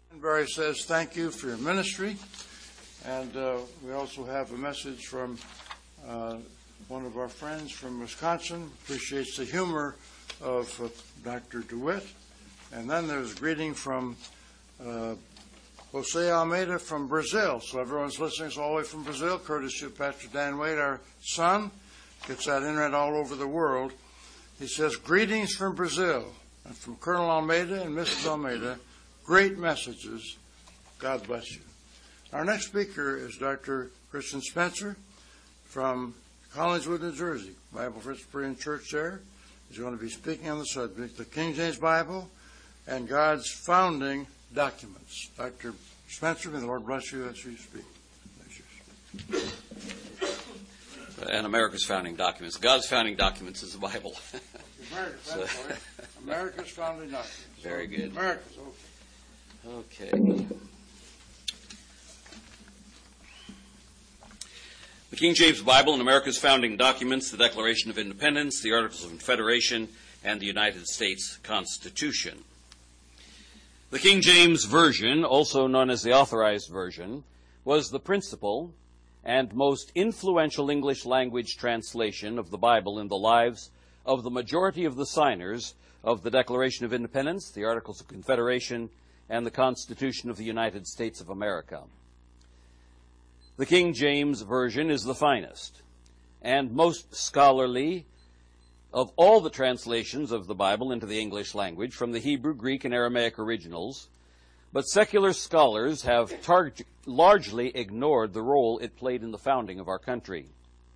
Barry says thank you for your ministry, and we also have a message from one of our friends from Wisconsin. Appreciates the humor of Dr. DeWitt. And then there's a greeting from Jose Almeida from Brazil. So everyone's listening all the way from Brazil, courtesy of Pastor Dan Wade, our son. Gets that internet all over the world. He says, greetings from Brazil, and from Colonel Almeida and Mrs. Almeida. Great messages. God bless you. Our next speaker is Dr. Christian Spencer from Collingswood, New Jersey, Bible Presbyterian Church there. He's going to be speaking on the subject, the King James Bible and God's founding documents. Dr. Spencer, may the Lord bless you as you speak. And America's founding documents. God's founding documents is the Bible. America's founding documents. Very good. America's, okay. The King James Bible and America's founding documents, the Declaration of Independence, the Articles of Confederation, and the United States Constitution. The King James Version, also known as the Authorized Version, was the principal and most influential English language translation of the Bible in the lives of the majority of the signers of the Declaration of Independence, the Articles of Confederation, and the Constitution of the United States of America. The King James Version is the finest and most scholarly of all the translations of the Bible into the English language from the Hebrew, Greek, and Aramaic originals, but secular scholars have largely ignored the role it played in the founding of our country.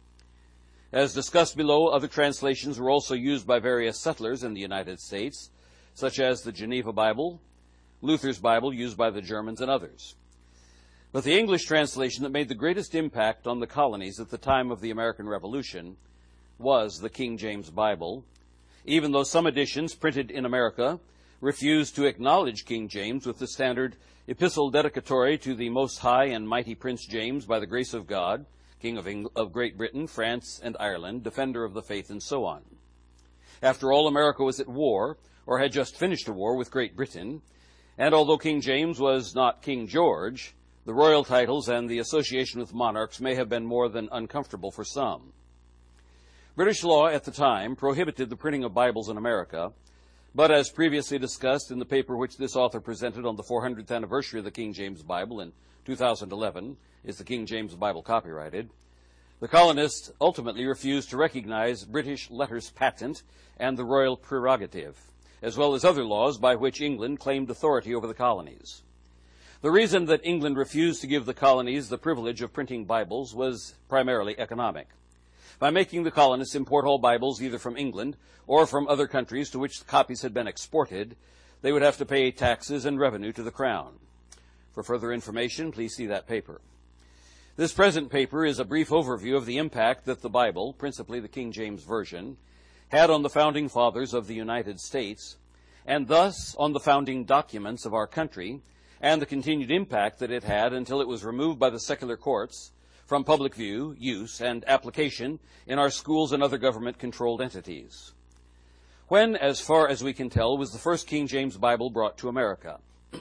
As discussed below, other translations were also used by various settlers in the United States, such as the Geneva Bible, Luther's Bible used by the Germans, and others. But the English translation that made the greatest impact on the colonies at the time of the American Revolution was the King James Bible, even though some editions printed in America refused to acknowledge King James with the standard epistle dedicatory to the Most High and Mighty Prince James by the grace of God, King of Great Britain, France, and Ireland, defender of the faith, and so on. After all, America was at war, or had just finished a war with Great Britain, and although King James was not King George, the royal titles and the association with monarchs may have been more than uncomfortable for some. British law at the time prohibited the printing of Bibles in America, but as previously discussed in the paper which this author presented on the 400th anniversary of the King James Bible in 2011, is the King James Bible copyrighted, the colonists ultimately refused to recognize British letters patent and the royal prerogative, as well as other laws by which England claimed authority over the colonies. The reason that England refused to give the colonies the privilege of printing Bibles was primarily economic. By making the colonists import all Bibles either from England or from other countries to which the copies had been exported, they would have to pay taxes and revenue to the Crown. For further information, please see that paper. This present paper is a brief overview of the impact that the Bible, principally the King James Version, had on the founding fathers of the United States, and thus on the founding documents of our country, and the continued impact that it had until it was removed by the secular courts from public view, use, and application in our schools and other government-controlled entities. When, as far as we can tell, was the first King James Bible brought to America?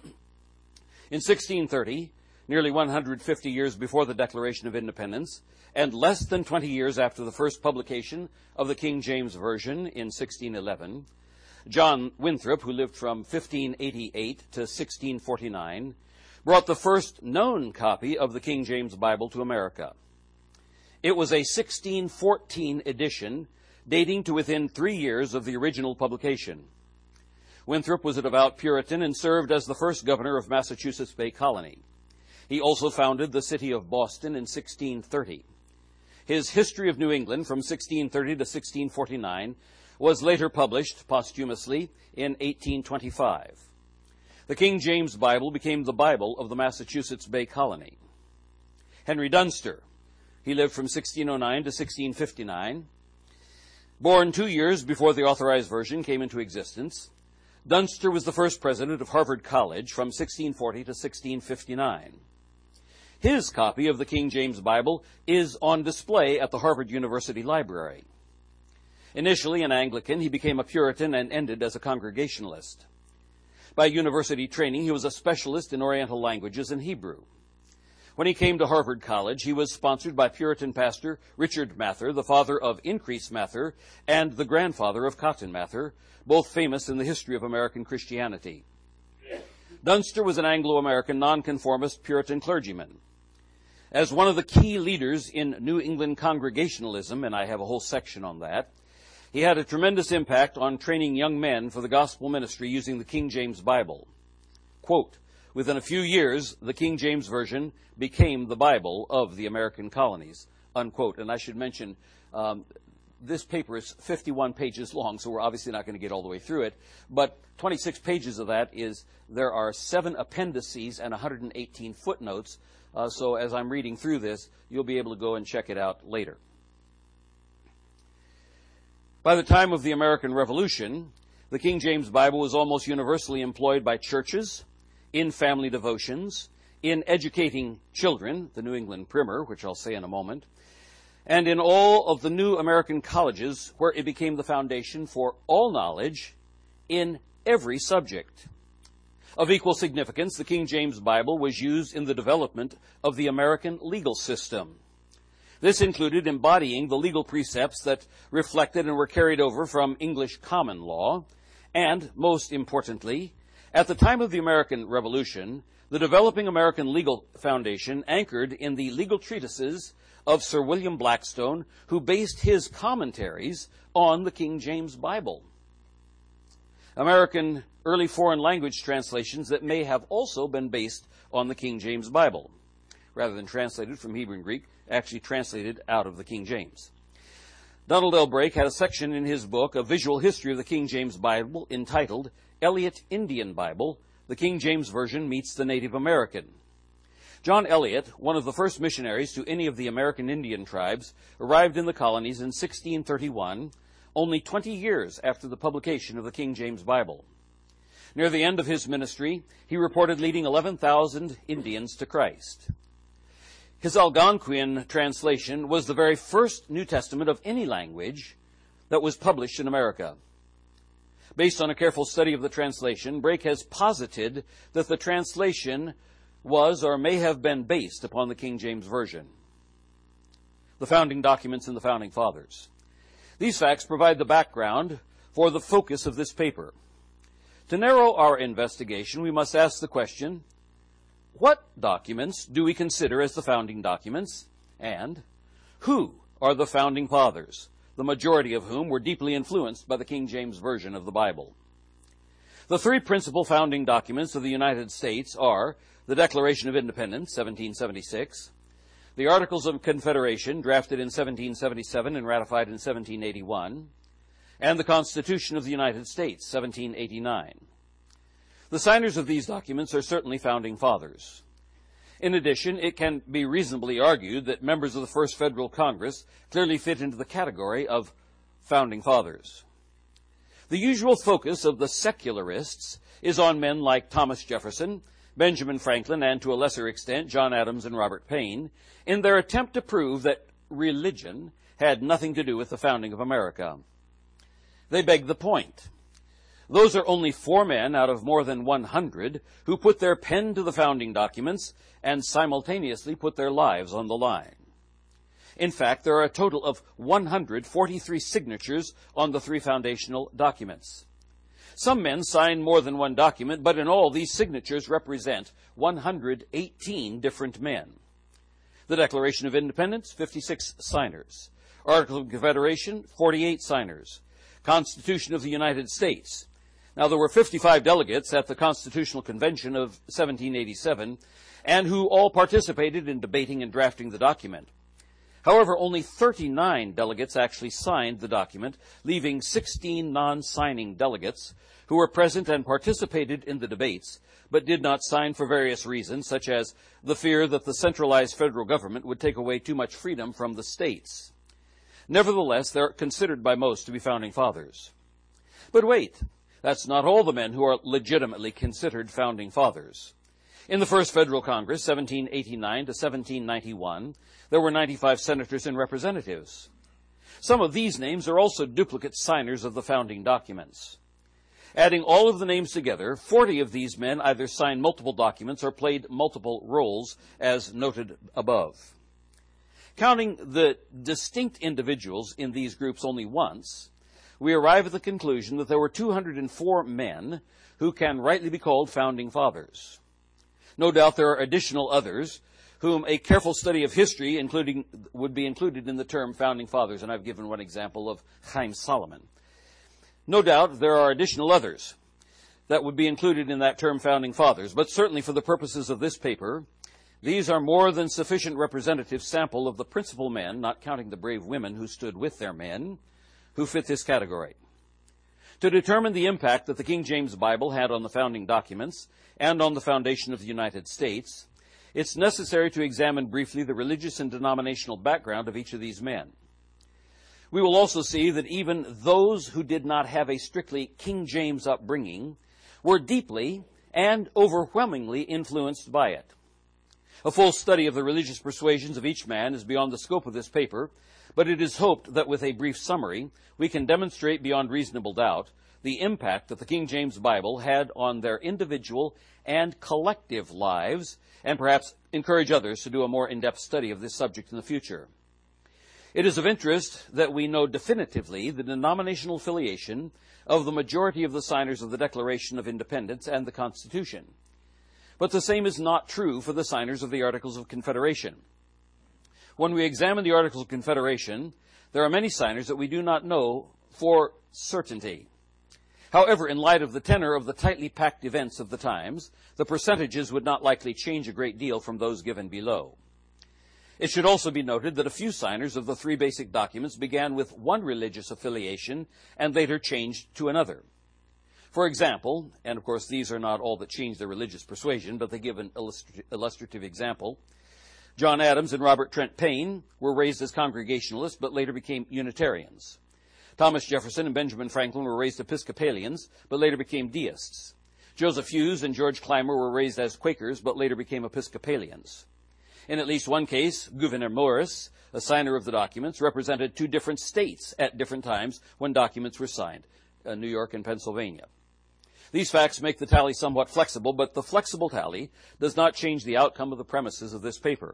In 1630, nearly 150 years before the Declaration of Independence, and less than 20 years after the first publication of the King James Version in 1611, John Winthrop, who lived from 1588 to 1649, brought the first known copy of the King James Bible to America. It was a 1614 edition dating to within 3 years of the original publication. Winthrop was a devout Puritan and served as the first governor of Massachusetts Bay Colony. He also founded the city of Boston in 1630. His History of New England from 1630 to 1649 was later published posthumously in 1825. The King James Bible became the Bible of the Massachusetts Bay Colony. Henry Dunster, he lived from 1609 to 1659. Born 2 years before the Authorized Version came into existence, Dunster was the first president of Harvard College from 1640 to 1659. His copy of the King James Bible is on display at the Harvard University Library. Initially an Anglican, he became a Puritan and ended as a Congregationalist. By university training, he was a specialist in Oriental languages and Hebrew. When he came to Harvard College, he was sponsored by Puritan pastor Richard Mather, the father of Increase Mather and the grandfather of Cotton Mather, both famous in the history of American Christianity. Dunster was an Anglo-American nonconformist Puritan clergyman. As one of the key leaders in New England Congregationalism, and I have a whole section on that, he had a tremendous impact on training young men for the gospel ministry using the King James Bible. Quote, within a few years, the King James Version became the Bible of the American colonies, unquote. And I should mention, this paper is 51 pages long, so we're obviously not going to get all the way through it. But 26 pages of that there are 7 appendices and 118 footnotes. So as I'm reading through this, you'll be able to go and check it out later. By the time of the American Revolution, the King James Bible was almost universally employed by churches, in family devotions, in educating children, the New England Primer, which I'll say in a moment, and in all of the new American colleges where it became the foundation for all knowledge in every subject. Of equal significance, the King James Bible was used in the development of the American legal system. This included embodying the legal precepts that reflected and were carried over from English common law, and, most importantly, at the time of the American Revolution, the developing American legal foundation anchored in the legal treatises of Sir William Blackstone, who based his commentaries on the King James Bible. American early foreign language translations that may have also been based on the King James Bible, rather than translated from Hebrew and Greek, actually translated out of the King James. Donald L. Brake had a section in his book, A Visual History of the King James Bible, entitled Eliot Indian Bible, the King James Version Meets the Native American. John Eliot, one of the first missionaries to any of the American Indian tribes, arrived in the colonies in 1631, only 20 years after the publication of the King James Bible. Near the end of his ministry, he reported leading 11,000 Indians to Christ. His Algonquian translation was the very first New Testament of any language that was published in America. Based on a careful study of the translation, Brake has posited that the translation was or may have been based upon the King James Version. The founding documents and the founding fathers. These facts provide the background for the focus of this paper. To narrow our investigation, we must ask the question, what documents do we consider as the founding documents, and who are the founding fathers, the majority of whom were deeply influenced by the King James Version of the Bible? The 3 principal founding documents of the United States are the Declaration of Independence, 1776, the Articles of Confederation, drafted in 1777 and ratified in 1781, and the Constitution of the United States, 1789. The signers of these documents are certainly founding fathers. In addition, it can be reasonably argued that members of the First Federal Congress clearly fit into the category of founding fathers. The usual focus of the secularists is on men like Thomas Jefferson, Benjamin Franklin, and to a lesser extent, John Adams and Robert Paine, in their attempt to prove that religion had nothing to do with the founding of America. They beg the point. Those are only 4 men out of more than 100 who put their pen to the founding documents and simultaneously put their lives on the line. In fact, there are a total of 143 signatures on the 3 foundational documents. Some men signed more than one document, but in all, these signatures represent 118 different men. The Declaration of Independence, 56 signers. Articles of Confederation, 48 signers. Constitution of the United States. Now, there were 55 delegates at the Constitutional Convention of 1787, and who all participated in debating and drafting the document. However, only 39 delegates actually signed the document, leaving 16 non-signing delegates who were present and participated in the debates, but did not sign for various reasons, such as the fear that the centralized federal government would take away too much freedom from the states. Nevertheless, they're considered by most to be founding fathers. But wait, that's not all the men who are legitimately considered founding fathers. In the First Federal Congress, 1789 to 1791, there were 95 senators and representatives. Some of these names are also duplicate signers of the founding documents. Adding all of the names together, 40 of these men either signed multiple documents or played multiple roles, as noted above. Counting the distinct individuals in these groups only once, we arrive at the conclusion that there were 204 men who can rightly be called founding fathers. No doubt there are additional others whom a careful study of history would be included in the term founding fathers, and I've given one example of Chaim Solomon. No doubt there are additional others that would be included in that term founding fathers, but certainly for the purposes of this paper, these are more than sufficient representative sample of the principal men, not counting the brave women who stood with their men, who fit this category. To determine the impact that the King James Bible had on the founding documents and on the foundation of the United States, it's necessary to examine briefly the religious and denominational background of each of these men. We will also see that even those who did not have a strictly King James upbringing were deeply and overwhelmingly influenced by it. A full study of the religious persuasions of each man is beyond the scope of this paper, but it is hoped that with a brief summary, we can demonstrate beyond reasonable doubt the impact that the King James Bible had on their individual and collective lives, and perhaps encourage others to do a more in-depth study of this subject in the future. It is of interest that we know definitively the denominational affiliation of the majority of the signers of the Declaration of Independence and the Constitution. But the same is not true for the signers of the Articles of Confederation. When we examine the Articles of Confederation, there are many signers that we do not know for certainty. However, in light of the tenor of the tightly packed events of the times, the percentages would not likely change a great deal from those given below. It should also be noted that a few signers of the three basic documents began with one religious affiliation and later changed to another. For example, and of course these are not all that changed their religious persuasion, but they give an illustrative example, John Adams and Robert Trent Payne were raised as Congregationalists but later became Unitarians. Thomas Jefferson and Benjamin Franklin were raised Episcopalians but later became Deists. Joseph Hughes and George Clymer were raised as Quakers but later became Episcopalians. In at least one case, Gouverneur Morris, a signer of the documents, represented two different states at different times when documents were signed, New York and Pennsylvania. These facts make the tally somewhat flexible, but the flexible tally does not change the outcome of the premises of this paper.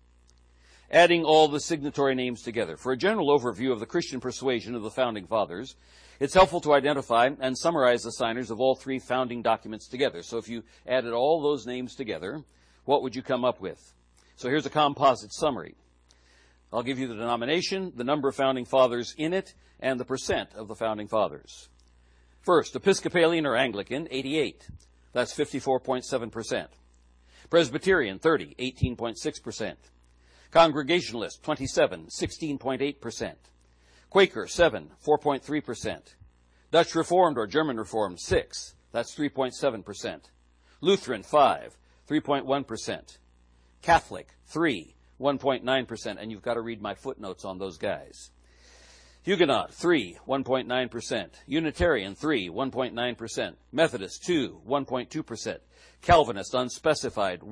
Adding all the signatory names together, for a general overview of the Christian persuasion of the Founding Fathers, it's helpful to identify and summarize the signers of all three founding documents together. So if you added all those names together, what would you come up with? So here's a composite summary. I'll give you the denomination, the number of founding fathers in it, and the percent of the founding fathers. First, Episcopalian or Anglican, 88. That's 54.7%. Presbyterian, 30, 18.6%. Congregationalist, 27, 16.8%. Quaker, 7, 4.3%. Dutch Reformed or German Reformed, 6. That's 3.7%. Lutheran, 5, 3.1%. Catholic, 3, 1.9%, and you've got to read my footnotes on those guys. Huguenot, 3, 1.9%. Unitarian, 3, 1.9%. Methodist, 2, 1.2%. Calvinist, unspecified,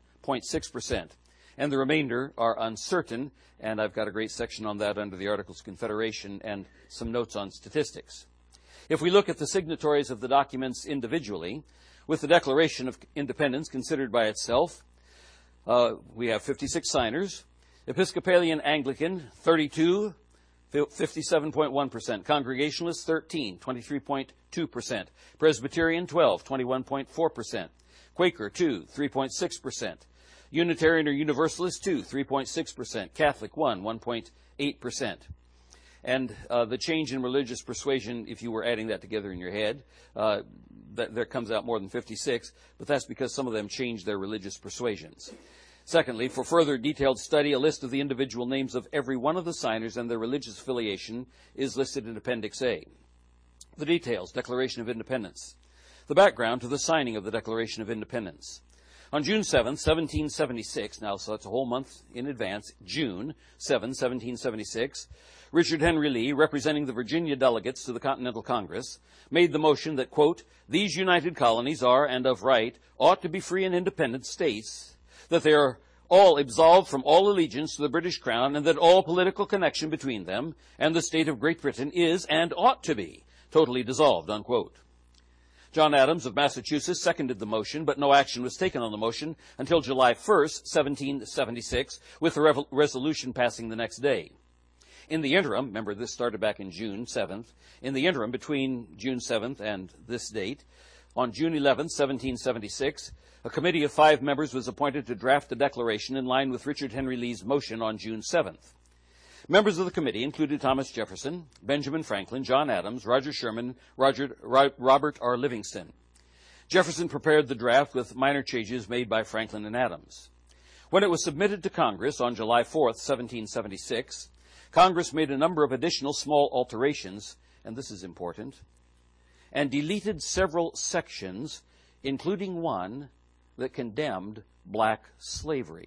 1.6%. And the remainder are uncertain, and I've got a great section on that under the Articles of Confederation and some notes on statistics. If we look at the signatories of the documents individually, with the Declaration of Independence considered by itself, we have 56 signers. Episcopalian Anglican, 32, 57.1%. Congregationalist, 13, 23.2%. Presbyterian, 12, 21.4%. Quaker, 2, 3.6%. Unitarian or Universalist, 2, 3.6%. Catholic, 1.8%. And the change in religious persuasion, if you were adding that together in your head, that comes out more than 56, but that's because some of them changed their religious persuasions. Secondly, for further detailed study, a list of the individual names of every one of the signers and their religious affiliation is listed in Appendix A. The details, Declaration of Independence. The background to the signing of the Declaration of Independence. On June 7, 1776, now so it's a whole month in advance, June 7, 1776, Richard Henry Lee, representing the Virginia delegates to the Continental Congress, made the motion that, quote, these united colonies are, and of right, ought to be free and independent states, that they are all absolved from all allegiance to the British Crown, and that all political connection between them and the state of Great Britain is, and ought to be, totally dissolved, unquote. John Adams of Massachusetts seconded the motion, but no action was taken on the motion until July 1st, 1776, with the resolution passing the next day. In the interim, remember this started back in June 7th, in the interim between June 7th and this date, on June 11th, 1776, a committee of 5 members was appointed to draft the declaration in line with Richard Henry Lee's motion on June 7th. Members of the committee included Thomas Jefferson, Benjamin Franklin, John Adams, Roger Sherman, Robert R. Livingston. Jefferson prepared the draft with minor changes made by Franklin and Adams. When it was submitted to Congress on July 4th, 1776, Congress made a number of additional small alterations, and this is important, and deleted several sections, including one that condemned black slavery.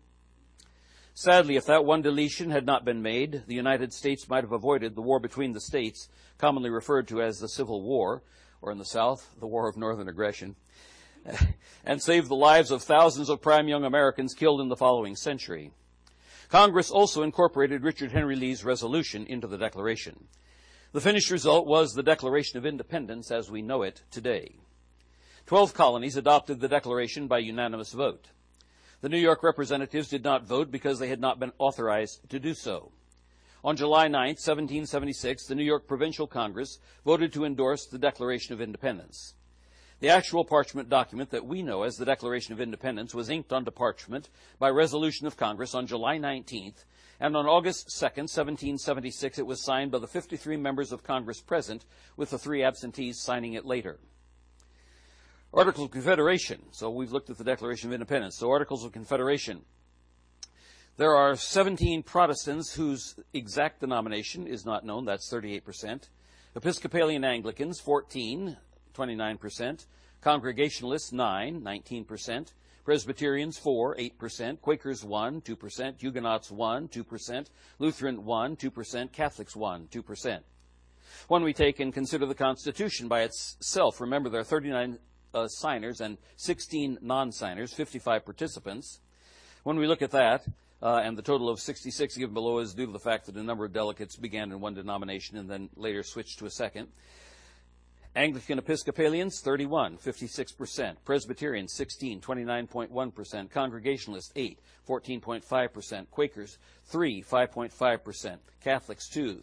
Sadly, if that one deletion had not been made, the United States might have avoided the war between the states, commonly referred to as the Civil War, or in the South, the War of Northern Aggression, and saved the lives of thousands of prime young Americans killed in the following century. Congress also incorporated Richard Henry Lee's resolution into the Declaration. The finished result was the Declaration of Independence as we know it today. 12 colonies adopted the Declaration by unanimous vote. The New York representatives did not vote because they had not been authorized to do so. On July 9, 1776, the New York Provincial Congress voted to endorse the Declaration of Independence. The actual parchment document that we know as the Declaration of Independence was inked onto parchment by resolution of Congress on July 19th, and on August 2, 1776, it was signed by the 53 members of Congress present, with the 3 absentees signing it later. Articles of Confederation. So we've looked at the Declaration of Independence. So Articles of Confederation. There are 17 Protestants whose exact denomination is not known. That's 38%. Episcopalian Anglicans, 14, 29%. Congregationalists, 9, 19%. Presbyterians, 4, 8%. Quakers, 1, 2%. Huguenots, 1, 2%. Lutheran, 1, 2%. Catholics, 1, 2%. When we take and consider the Constitution by itself, remember there are 39 signers and 16 non-signers, 55 participants. When we look at that, and the total of 66 given below is due to the fact that a number of delegates began in one denomination and then later switched to a second. Anglican Episcopalians, 31, 56%. Presbyterians, 16, 29.1%. Congregationalists, 8, 14.5%. Quakers, 3, 5.5%. Catholics, 2,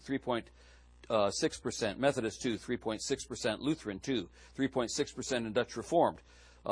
3.6%. Methodist, 2, 3.6%. Lutheran, 2, 3.6%. And Dutch Reformed, 2,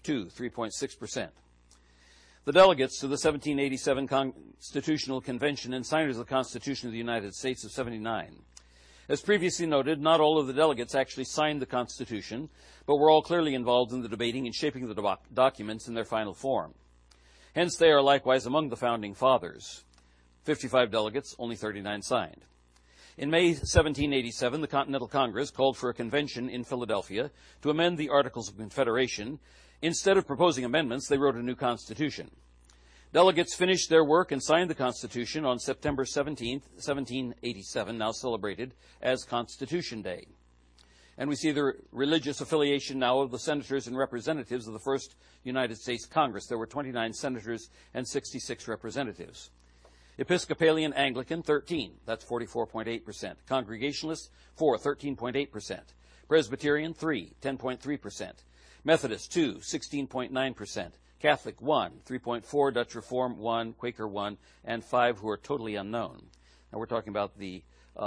3.6%. The delegates to the 1787 Constitutional Convention and signers of the Constitution of the United States of 79. As previously noted, not all of the delegates actually signed the Constitution, but were all clearly involved in the debating and shaping the documents in their final form. Hence, they are likewise among the Founding Fathers. 55 delegates, only 39 signed. In May 1787, the Continental Congress called for a convention in Philadelphia to amend the Articles of Confederation. Instead of proposing amendments, they wrote a new constitution. Delegates finished their work and signed the Constitution on September 17, 1787, now celebrated as Constitution Day. And we see the religious affiliation now of the senators and representatives of the first United States Congress. There were 29 senators and 66 representatives. Episcopalian Anglican, 13. That's 44.8%. Congregationalists, 4, 13.8%. Presbyterian, 3, 10.3%. Methodist, 2, 16.9%. Catholic, 1, 3.4, Dutch Reform, 1, Quaker, 1, and 5 who are totally unknown. Now we're talking about the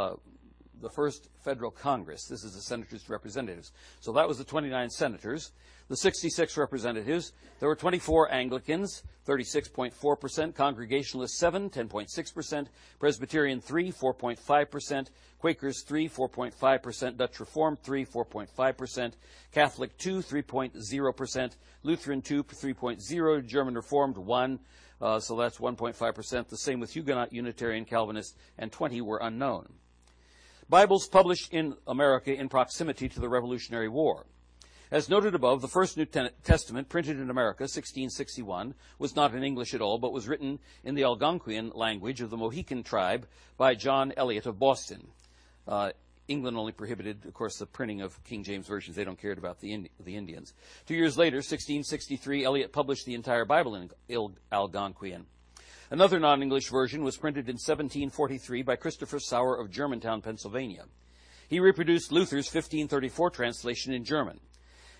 first federal Congress. This is the senators and representatives. So that was the 29 senators. The 66 representatives, there were 24 Anglicans, 36.4%, Congregationalists 7, 10.6%, Presbyterian 3, 4.5%, Quakers 3, 4.5%, Dutch Reformed 3, 4.5%, Catholic 2, 3.0%, Lutheran 2, 3.0%, German Reformed 1, so that's 1.5%. The same with Huguenot, Unitarian, Calvinist, and 20 were unknown. Bibles published in America in proximity to the Revolutionary War. As noted above, the first New Testament printed in America, 1661, was not in English at all, but was written in the Algonquian language of the Mohican tribe by John Eliot of Boston. England only prohibited, of course, the printing of King James versions. They don't care about the Indians. 2 years later, 1663, Eliot published the entire Bible in Algonquian. Another non-English version was printed in 1743 by Christopher Sauer of Germantown, Pennsylvania. He reproduced Luther's 1534 translation in German.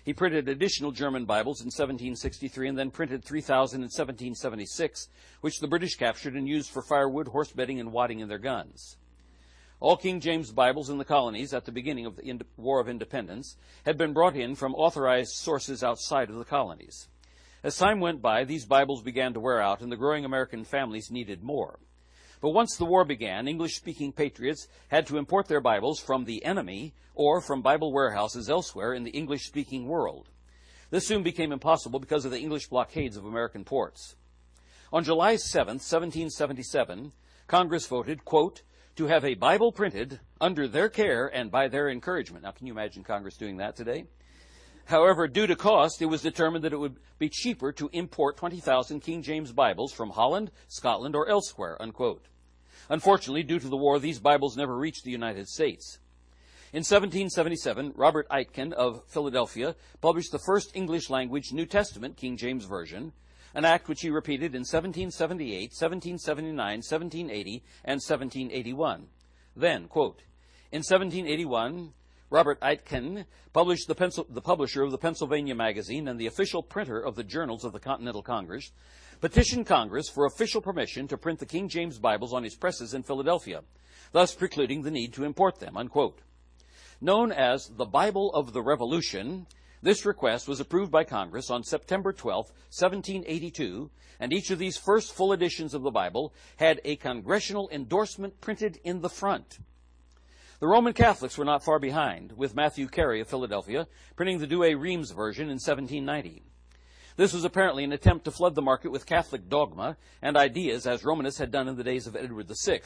He printed additional German Bibles in 1763 and then printed 3,000 in 1776, which the British captured and used for firewood, horse bedding, and wadding in their guns. All King James Bibles in the colonies at the beginning of the War of Independence had been brought in from authorized sources outside of the colonies. As time went by, these Bibles began to wear out, and the growing American families needed more. But once the war began, English-speaking patriots had to import their Bibles from the enemy or from Bible warehouses elsewhere in the English-speaking world. This soon became impossible because of the English blockades of American ports. On July 7, 1777, Congress voted, quote, to have a Bible printed under their care and by their encouragement. Now, can you imagine Congress doing that today? However, due to cost, it was determined that it would be cheaper to import 20,000 King James Bibles from Holland, Scotland, or elsewhere, unquote. Unfortunately, due to the war, these Bibles never reached the United States. In 1777, Robert Aitken of Philadelphia published the first English-language New Testament King James Version, an act which he repeated in 1778, 1779, 1780, and 1781. Then, quote, in 1781, Robert Aitken, published the publisher of the Pennsylvania Magazine and the official printer of the Journals of the Continental Congress, petitioned Congress for official permission to print the King James Bibles on his presses in Philadelphia, thus precluding the need to import them, unquote. Known as the Bible of the Revolution, this request was approved by Congress on September 12, 1782, and each of these first full editions of the Bible had a congressional endorsement printed in the front. The Roman Catholics were not far behind, with Matthew Carey of Philadelphia printing the Douay-Rheims version in 1790. This was apparently an attempt to flood the market with Catholic dogma and ideas, as Romanists had done in the days of Edward VI.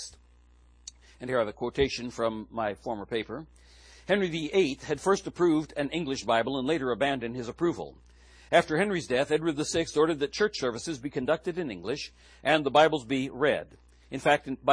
And here I have a quotation from my former paper. Henry VIII had first approved an English Bible and later abandoned his approval. After Henry's death, Edward VI ordered that church services be conducted in English and the Bibles be read. In fact, in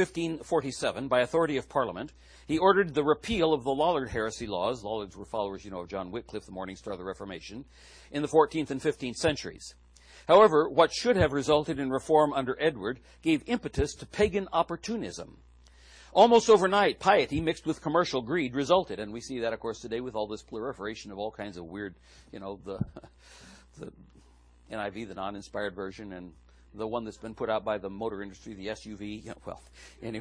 1547, by authority of Parliament, he ordered the repeal of the Lollard heresy laws. Lollards were followers, of John Wycliffe, the Morning Star of the Reformation, in the 14th and 15th centuries. However, what should have resulted in reform under Edward gave impetus to pagan opportunism. Almost overnight, piety mixed with commercial greed resulted, and we see that, of course, today with all this proliferation of all kinds of weird, the NIV, the non-inspired version, and the one that's been put out by the motor industry, the SUV. Anyway.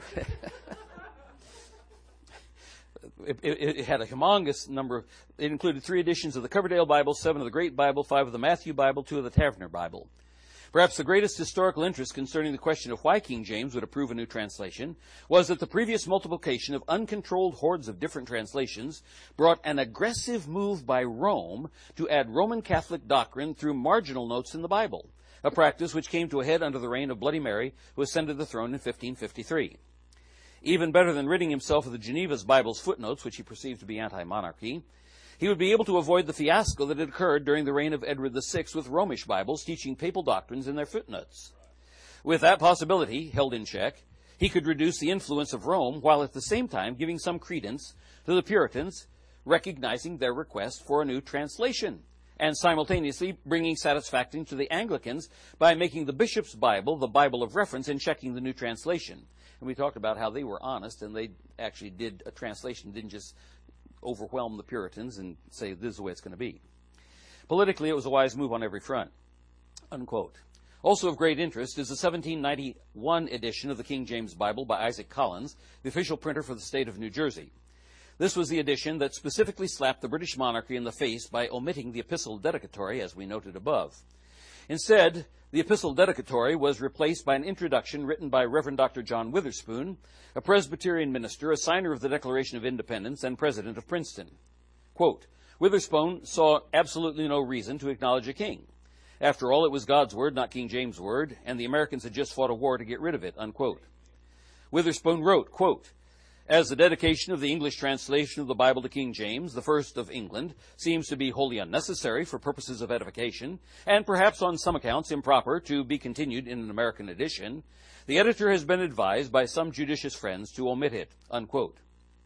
It had a humongous number. It included 3 editions of the Coverdale Bible, 7 of the Great Bible, 5 of the Matthew Bible, 2 of the Taverner Bible. Perhaps the greatest historical interest concerning the question of why King James would approve a new translation was that the previous multiplication of uncontrolled hordes of different translations brought an aggressive move by Rome to add Roman Catholic doctrine through marginal notes in the Bible, a practice which came to a head under the reign of Bloody Mary, who ascended the throne in 1553. Even better than ridding himself of the Geneva's Bible's footnotes, which he perceived to be anti-monarchy, he would be able to avoid the fiasco that had occurred during the reign of Edward VI with Romish Bibles teaching papal doctrines in their footnotes. With that possibility held in check, he could reduce the influence of Rome while at the same time giving some credence to the Puritans, recognizing their request for a new translation, and simultaneously bringing satisfaction to the Anglicans by making the bishop's Bible the Bible of reference and checking the new translation. And we talked about how they were honest and they actually did a translation, didn't just overwhelm the Puritans and say this is the way it's going to be. Politically, it was a wise move on every front, unquote. Also of great interest is the 1791 edition of the King James Bible by Isaac Collins, the official printer for the state of New Jersey. This was the edition that specifically slapped the British monarchy in the face by omitting the epistle dedicatory, as we noted above. Instead, the epistle dedicatory was replaced by an introduction written by Reverend Dr. John Witherspoon, a Presbyterian minister, a signer of the Declaration of Independence, and president of Princeton. Quote, Witherspoon saw absolutely no reason to acknowledge a king. After all, it was God's word, not King James' word, and the Americans had just fought a war to get rid of it, unquote. Witherspoon wrote, quote, as the dedication of the English translation of the Bible to King James, the first of England, seems to be wholly unnecessary for purposes of edification, and perhaps on some accounts improper to be continued in an American edition, the editor has been advised by some judicious friends to omit it, unquote.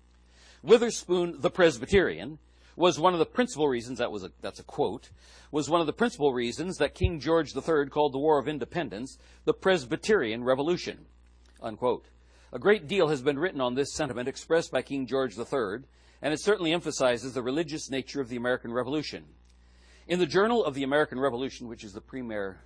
Witherspoon, the Presbyterian, was one of the principal reasons, that's a quote, was one of the principal reasons that King George III called the War of Independence the Presbyterian Revolution, unquote. A great deal has been written on this sentiment expressed by King George III, and it certainly emphasizes the religious nature of the American Revolution. In the Journal of the American Revolution, which is the premier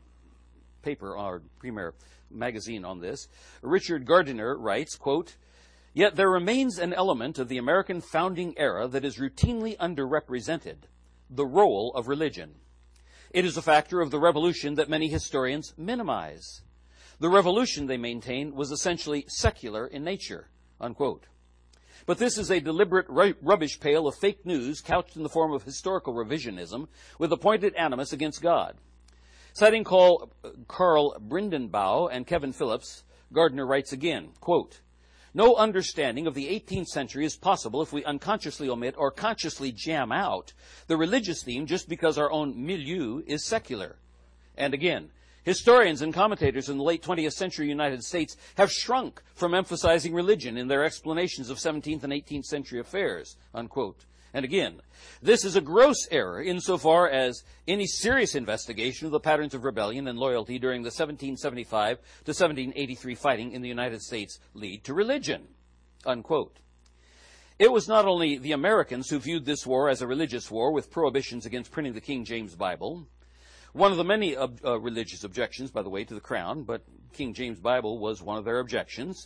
paper or premier magazine on this, Richard Gardiner writes, quote, "Yet there remains an element of the American founding era that is routinely underrepresented, the role of religion. It is a factor of the Revolution that many historians minimize. The Revolution, they maintain, was essentially secular in nature," unquote. But this is a deliberate rubbish pail of fake news couched in the form of historical revisionism with a pointed animus against God. Citing Carl Brindenbaugh and Kevin Phillips, Gardner writes again, quote, "No understanding of the 18th century is possible if we unconsciously omit or consciously jam out the religious theme just because our own milieu is secular." And again, historians and commentators in the late 20th century United States have shrunk from emphasizing religion in their explanations of 17th and 18th century affairs, unquote. And again, this is a gross error insofar as any serious investigation of the patterns of rebellion and loyalty during the 1775 to 1783 fighting in the United States lead to religion, unquote. It was not only the Americans who viewed this war as a religious war with prohibitions against printing the King James Bible. One of the many religious objections, by the way, to the Crown, but King James Bible was one of their objections.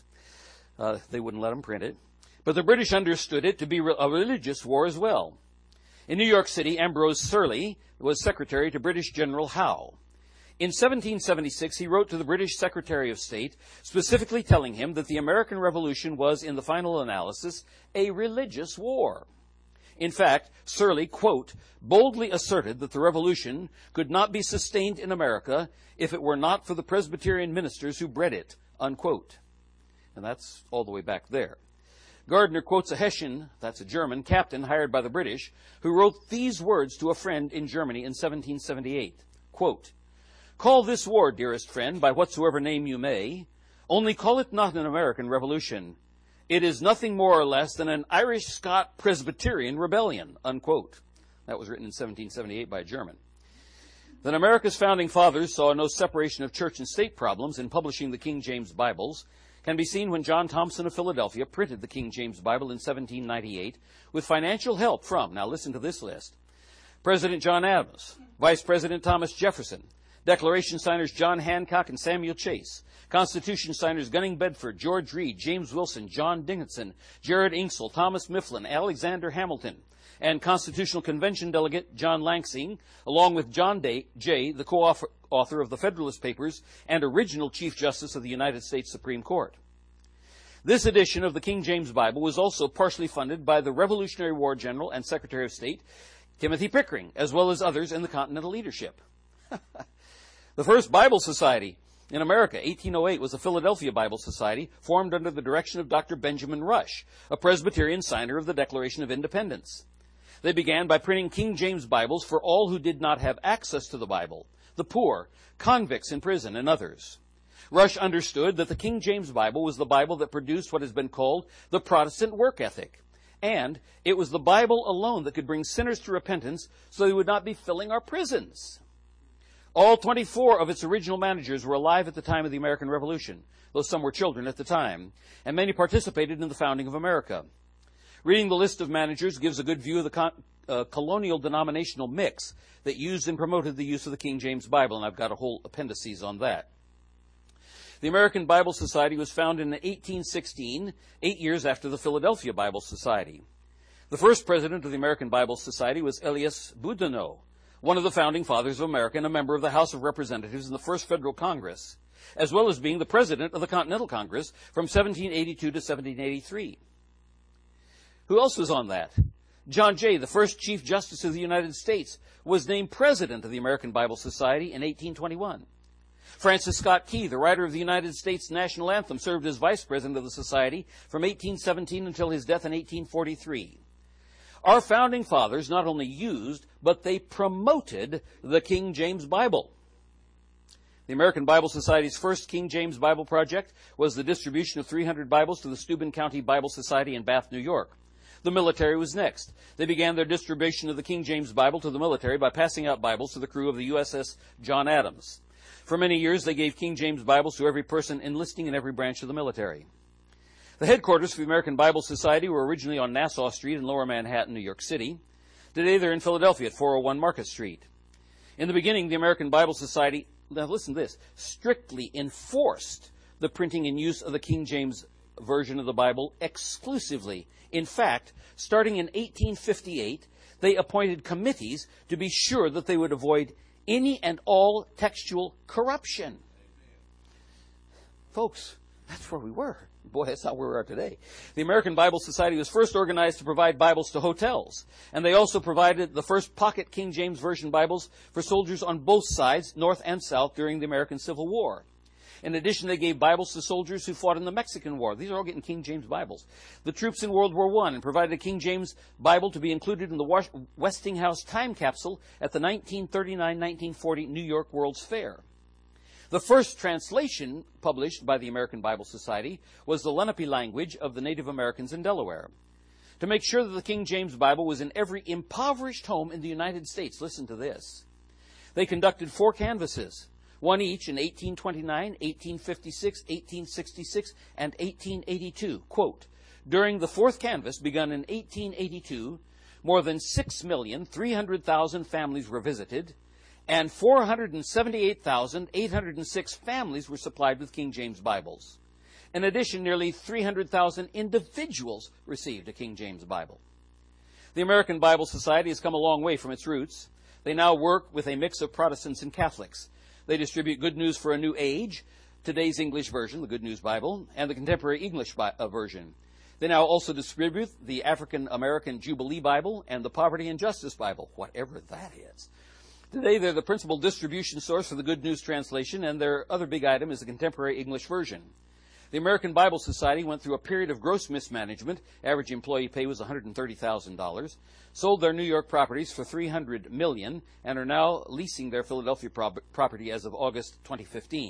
They wouldn't let them print it. But the British understood it to be a religious war as well. In New York City, Ambrose Surley was secretary to British General Howe. In 1776, he wrote to the British Secretary of State, specifically telling him that the American Revolution was, in the final analysis, a religious war. In fact, Surley, quote, "boldly asserted that the Revolution could not be sustained in America if it were not for the Presbyterian ministers who bred it," unquote. And that's all the way back there. Gardner quotes a Hessian, that's a German, captain hired by the British, who wrote these words to a friend in Germany in 1778, quote, "Call this war, dearest friend, by whatsoever name you may, only call it not an American Revolution. It is nothing more or less than an Irish-Scot Presbyterian rebellion," unquote. That was written in 1778 by a German. That America's founding fathers saw no separation of church and state problems in publishing the King James Bibles can be seen when John Thompson of Philadelphia printed the King James Bible in 1798 with financial help from, now listen to this list, President John Adams, Vice President Thomas Jefferson, Declaration signers John Hancock and Samuel Chase, Constitution signers Gunning Bedford, George Reed, James Wilson, John Dickinson, Jared Inksell, Thomas Mifflin, Alexander Hamilton, and Constitutional Convention delegate John Lansing, along with John Jay, the co-author of the Federalist Papers and original Chief Justice of the United States Supreme Court. This edition of the King James Bible was also partially funded by the Revolutionary War General and Secretary of State, Timothy Pickering, as well as others in the Continental leadership. The first Bible Society in America, 1808, was the Philadelphia Bible Society, formed under the direction of Dr. Benjamin Rush, a Presbyterian signer of the Declaration of Independence. They began by printing King James Bibles for all who did not have access to the Bible, the poor, convicts in prison, and others. Rush understood that the King James Bible was the Bible that produced what has been called the Protestant work ethic, and it was the Bible alone that could bring sinners to repentance so they would not be filling our prisons. All 24 of its original managers were alive at the time of the American Revolution, though some were children at the time, and many participated in the founding of America. Reading the list of managers gives a good view of the colonial denominational mix that used and promoted the use of the King James Bible, and I've got a whole appendices on that. The American Bible Society was founded in 1816, 8 years after the Philadelphia Bible Society. The first president of the American Bible Society was Elias Boudinot, one of the founding fathers of America and a member of the House of Representatives in the First Federal Congress, as well as being the president of the Continental Congress from 1782 to 1783. Who else was on that? John Jay, the first Chief Justice of the United States, was named president of the American Bible Society in 1821. Francis Scott Key, the writer of the United States National Anthem, served as vice president of the society from 1817 until his death in 1843. Our founding fathers not only used, but they promoted the King James Bible. The American Bible Society's first King James Bible project was the distribution of 300 Bibles to the Steuben County Bible Society in Bath, New York. The military was next. They began their distribution of the King James Bible to the military by passing out Bibles to the crew of the USS John Adams. For many years, they gave King James Bibles to every person enlisting in every branch of the military. The headquarters for the American Bible Society were originally on Nassau Street in Lower Manhattan, New York City. Today they're in Philadelphia at 401 Market Street. In the beginning, the American Bible Society, now listen to this, strictly enforced the printing and use of the King James Version of the Bible exclusively. In fact, starting in 1858, they appointed committees to be sure that they would avoid any and all textual corruption. Folks, that's where we were. Boy, that's not where we are today. The American Bible Society was first organized to provide Bibles to hotels, and they also provided the first pocket King James Version Bibles for soldiers on both sides, North and South, during the American Civil War. In addition, they gave Bibles to soldiers who fought in the Mexican War. These are all getting King James Bibles. The troops in World War I, and provided a King James Bible to be included in the Westinghouse time capsule at the 1939-1940 New York World's Fair. The first translation published by the American Bible Society was the Lenape language of the Native Americans in Delaware. To make sure that the King James Bible was in every impoverished home in the United States, listen to this, they conducted 4 canvasses, one each in 1829, 1856, 1866, and 1882. Quote, during the 4th canvass, begun in 1882, more than 6,300,000 families were visited, and 478,806 families were supplied with King James Bibles. In addition, nearly 300,000 individuals received a King James Bible. The American Bible Society has come a long way from its roots. They now work with a mix of Protestants and Catholics. They distribute Good News for a New Age, today's English version, the Good News Bible, and the Contemporary English version. They now also distribute the African American Jubilee Bible and the Poverty and Justice Bible, whatever that is. Today, they're the principal distribution source for the Good News translation, and their other big item is the Contemporary English version. The American Bible Society went through a period of gross mismanagement. Average employee pay was $130,000. Sold their New York properties for $300 million, and are now leasing their Philadelphia property as of August 2015.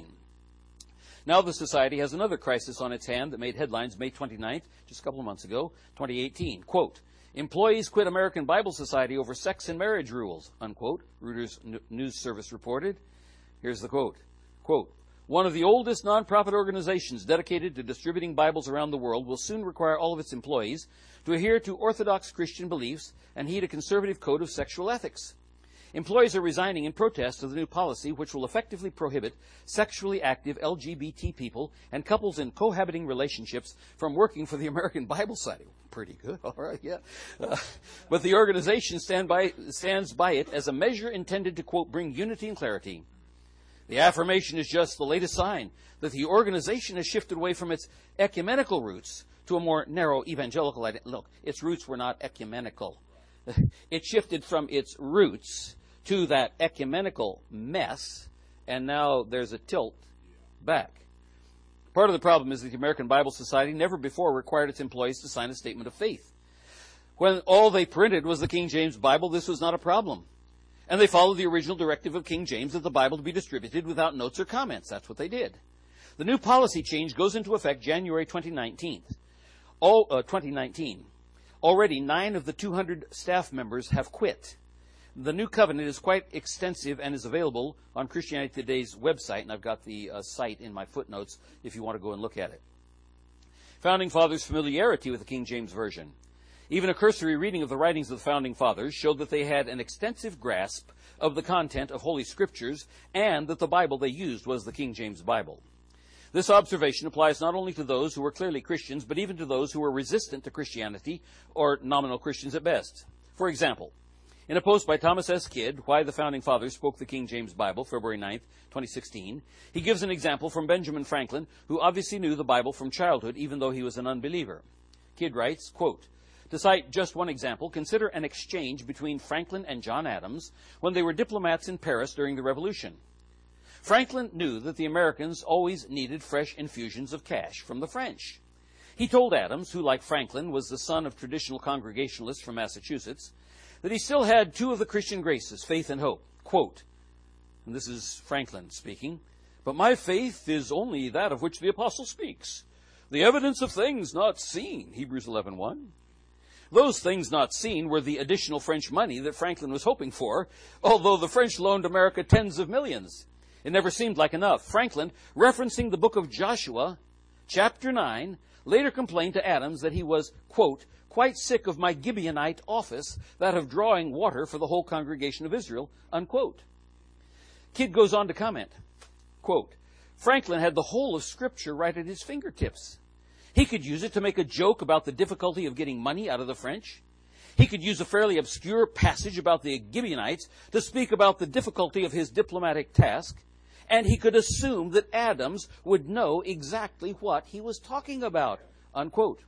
Now the Society has another crisis on its hand that made headlines May 29th, just a couple of months ago, 2018. Quote, employees quit American Bible Society over sex and marriage rules, unquote, Reuters News Service reported. Here's the quote. Quote, one of the oldest nonprofit organizations dedicated to distributing Bibles around the world will soon require all of its employees to adhere to Orthodox Christian beliefs and heed a conservative code of sexual ethics. Employees are resigning in protest of the new policy, which will effectively prohibit sexually active LGBT people and couples in cohabiting relationships from working for the American Bible Society. Pretty good, all right, yeah. But the organization stands by it as a measure intended to, quote, bring unity and clarity. The affirmation is just the latest sign that the organization has shifted away from its ecumenical roots to a more narrow evangelical identity. Look, its roots were not ecumenical. It shifted from its roots to that ecumenical mess, and now there's a tilt back. Part of the problem is that the American Bible Society never before required its employees to sign a statement of faith. When all they printed was the King James Bible, this was not a problem. And they followed the original directive of King James of the Bible to be distributed without notes or comments. That's what they did. The new policy change goes into effect January 2019. Already 9 of the 200 staff members have quit. The new covenant is quite extensive and is available on Christianity Today's website, and I've got the site in my footnotes if you want to go and look at it. Founding Fathers' familiarity with the King James Version. Even a cursory reading of the writings of the Founding Fathers showed that they had an extensive grasp of the content of Holy Scriptures and that the Bible they used was the King James Bible. This observation applies not only to those who were clearly Christians, but even to those who were resistant to Christianity or nominal Christians at best. For example, in a post by Thomas S. Kidd, Why the Founding Fathers Spoke the King James Bible, February 9th, 2016, he gives an example from Benjamin Franklin, who obviously knew the Bible from childhood, even though he was an unbeliever. Kidd writes, quote, to cite just one example, consider an exchange between Franklin and John Adams when they were diplomats in Paris during the Revolution. Franklin knew that the Americans always needed fresh infusions of cash from the French. He told Adams, who like Franklin was the son of traditional Congregationalists from Massachusetts, that he still had 2 of the Christian graces, faith and hope. Quote, and this is Franklin speaking, but my faith is only that of which the apostle speaks, the evidence of things not seen, Hebrews 11:1. Those things not seen were the additional French money that Franklin was hoping for, although the French loaned America tens of millions. It never seemed like enough. Franklin, referencing the book of Joshua, chapter 9, later complained to Adams that he was, quote, quite sick of my Gibeonite office, that of drawing water for the whole congregation of Israel, unquote. Kidd goes on to comment, quote, Franklin had the whole of Scripture right at his fingertips. He could use it to make a joke about the difficulty of getting money out of the French. He could use a fairly obscure passage about the Gibeonites to speak about the difficulty of his diplomatic task. And he could assume that Adams would know exactly what he was talking about, unquote.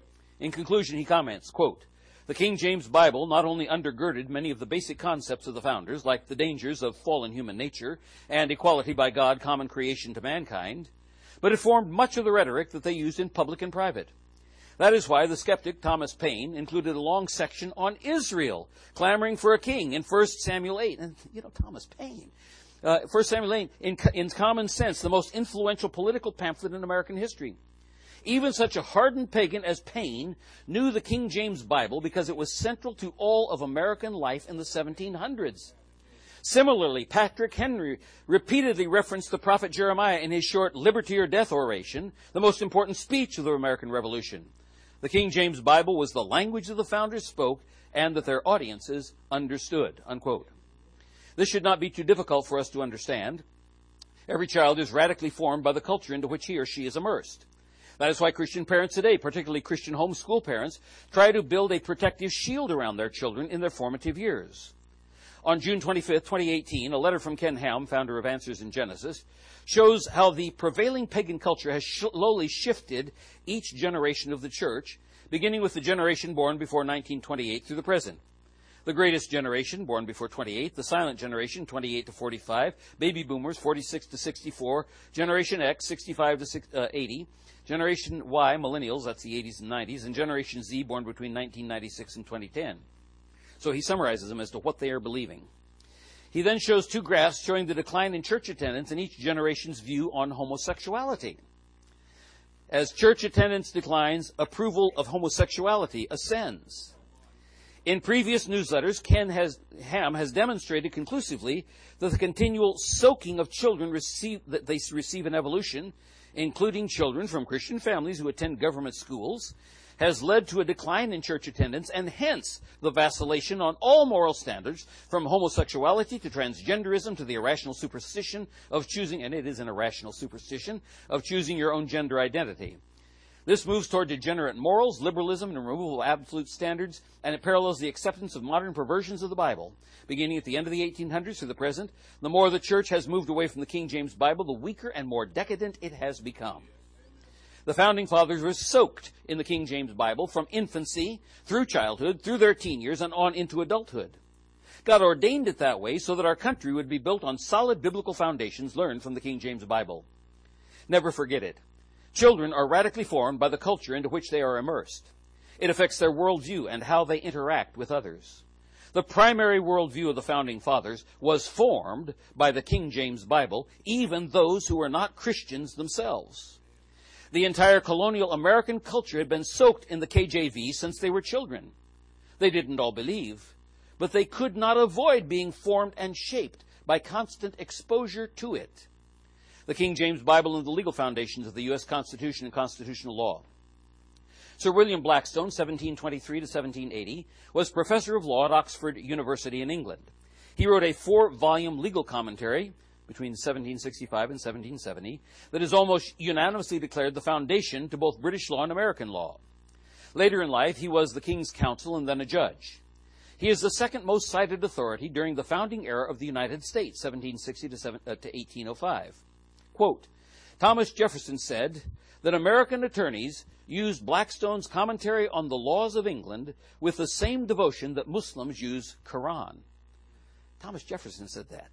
In conclusion, he comments, quote, the King James Bible not only undergirded many of the basic concepts of the founders, like the dangers of fallen human nature and equality by God, common creation to mankind, but it formed much of the rhetoric that they used in public and private. That is why the skeptic Thomas Paine included a long section on Israel, clamoring for a king in 1 Samuel 8. And, Thomas Paine. 1 Samuel 8, in common sense, the most influential political pamphlet in American history. Even such a hardened pagan as Paine knew the King James Bible because it was central to all of American life in the 1700s. Similarly, Patrick Henry repeatedly referenced the prophet Jeremiah in his short Liberty or Death oration, the most important speech of the American Revolution. The King James Bible was the language that the founders spoke and that their audiences understood, unquote. This should not be too difficult for us to understand. Every child is radically formed by the culture into which he or she is immersed. That is why Christian parents today, particularly Christian homeschool parents, try to build a protective shield around their children in their formative years. On June 25, 2018, a letter from Ken Ham, founder of Answers in Genesis, shows how the prevailing pagan culture has slowly shifted each generation of the church, beginning with the generation born before 1928 through the present. The greatest generation, born before 28, the silent generation, 28 to 45, baby boomers, 46 to 64, Generation X, 65 to 80, Generation Y, millennials, that's the 80s and 90s, and Generation Z, born between 1996 and 2010. So he summarizes them as to what they are believing. He then shows two graphs showing the decline in church attendance and each generation's view on homosexuality. As church attendance declines, approval of homosexuality ascends. In previous newsletters, Ham has demonstrated conclusively that the continual soaking of children that they receive in evolution, including children from Christian families who attend government schools, has led to a decline in church attendance and hence the vacillation on all moral standards from homosexuality to transgenderism to the irrational superstition of choosing, and it is an irrational superstition, of choosing your own gender identity. This moves toward degenerate morals, liberalism, and removal of absolute standards, and it parallels the acceptance of modern perversions of the Bible. Beginning at the end of the 1800s to the present, the more the church has moved away from the King James Bible, the weaker and more decadent it has become. The Founding Fathers were soaked in the King James Bible from infancy, through childhood, through their teen years, and on into adulthood. God ordained it that way so that our country would be built on solid biblical foundations learned from the King James Bible. Never forget it. Children are radically formed by the culture into which they are immersed. It affects their worldview and how they interact with others. The primary worldview of the Founding Fathers was formed by the King James Bible, even those who were not Christians themselves. The entire colonial American culture had been soaked in the KJV since they were children. They didn't all believe, but they could not avoid being formed and shaped by constant exposure to it. The King James Bible and the legal foundations of the U.S. Constitution and constitutional law. Sir William Blackstone, 1723 to 1780, was professor of law at Oxford University in England. He wrote a 4-volume legal commentary between 1765 and 1770 that is almost unanimously declared the foundation to both British law and American law. Later in life, he was the King's Counsel and then a judge. He is the second most cited authority during the founding era of the United States, 1760 to 1805. Quote, Thomas Jefferson said that American attorneys used Blackstone's commentary on the laws of England with the same devotion that Muslims use Quran. Thomas Jefferson said that.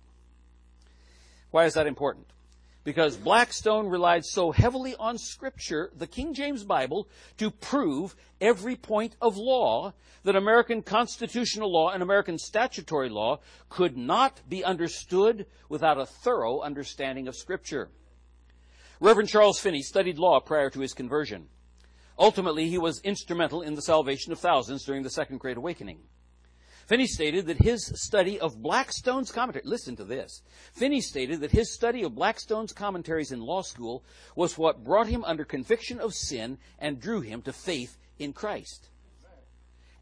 Why is that important? Because Blackstone relied so heavily on Scripture, the King James Bible, to prove every point of law that American constitutional law and American statutory law could not be understood without a thorough understanding of Scripture. Reverend Charles Finney studied law prior to his conversion. Ultimately, he was instrumental in the salvation of thousands during the Second Great Awakening. Finney stated that his study of Blackstone's commentary, listen to this, Finney stated that his study of Blackstone's commentaries in law school was what brought him under conviction of sin and drew him to faith in Christ.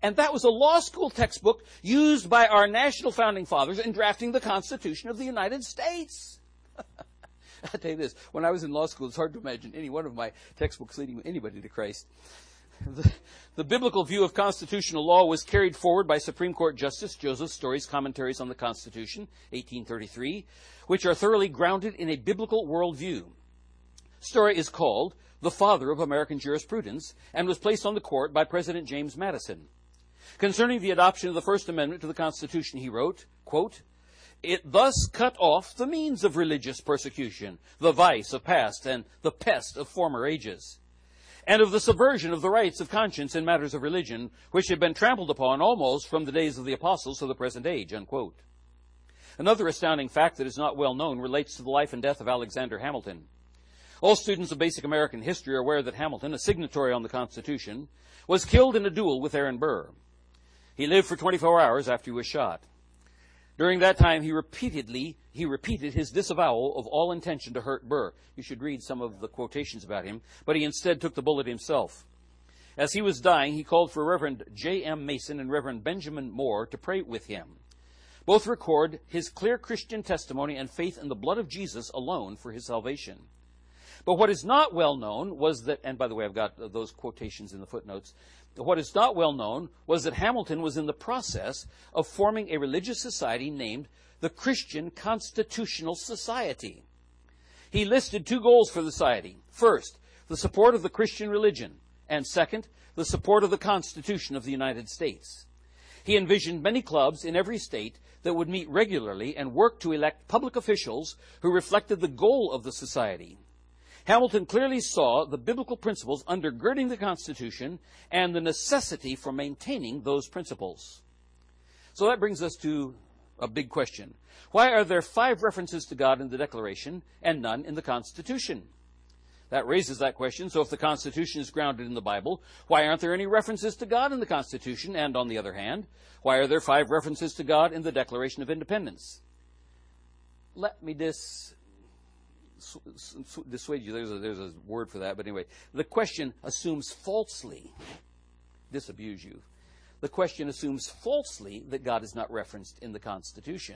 And that was a law school textbook used by our national founding fathers in drafting the Constitution of the United States. I'll tell you this, when I was in law school, it's hard to imagine any one of my textbooks leading anybody to Christ. The biblical view of constitutional law was carried forward by Supreme Court Justice Joseph Story's Commentaries on the Constitution, 1833, which are thoroughly grounded in a biblical worldview. Story is called the father of American jurisprudence and was placed on the court by President James Madison. Concerning the adoption of the First Amendment to the Constitution, he wrote, quote, "It thus cut off the means of religious persecution, the vice of past and the pest of former ages, and of the subversion of the rights of conscience in matters of religion, which had been trampled upon almost from the days of the apostles to the present age," unquote. Another astounding fact that is not well known relates to the life and death of Alexander Hamilton. All students of basic American history are aware that Hamilton, a signatory on the Constitution, was killed in a duel with Aaron Burr. He lived for 24 hours after he was shot. During that time, he repeated his disavowal of all intention to hurt Burr. You should read some of the quotations about him, but he instead took the bullet himself. As he was dying, he called for Reverend J.M. Mason and Reverend Benjamin Moore to pray with him. Both record his clear Christian testimony and faith in the blood of Jesus alone for his salvation. But what is not well known was that, and by the way, I've got those quotations in the footnotes, what is not well known was that Hamilton was in the process of forming a religious society named the Christian Constitutional Society. He listed two goals for the society. First, the support of the Christian religion, and second, the support of the Constitution of the United States. He envisioned many clubs in every state that would meet regularly and work to elect public officials who reflected the goal of the society. Hamilton clearly saw the biblical principles undergirding the Constitution and the necessity for maintaining those principles. So that brings us to a big question. Why are there 5 references to God in the Declaration and none in the Constitution? That raises that question. So if the Constitution is grounded in the Bible, why aren't there any references to God in the Constitution? And on the other hand, why are there 5 references to God in the Declaration of Independence? Let me dissuade you. There's a word for that, but anyway, the question assumes falsely, disabuse you. The question assumes falsely that God is not referenced in the Constitution.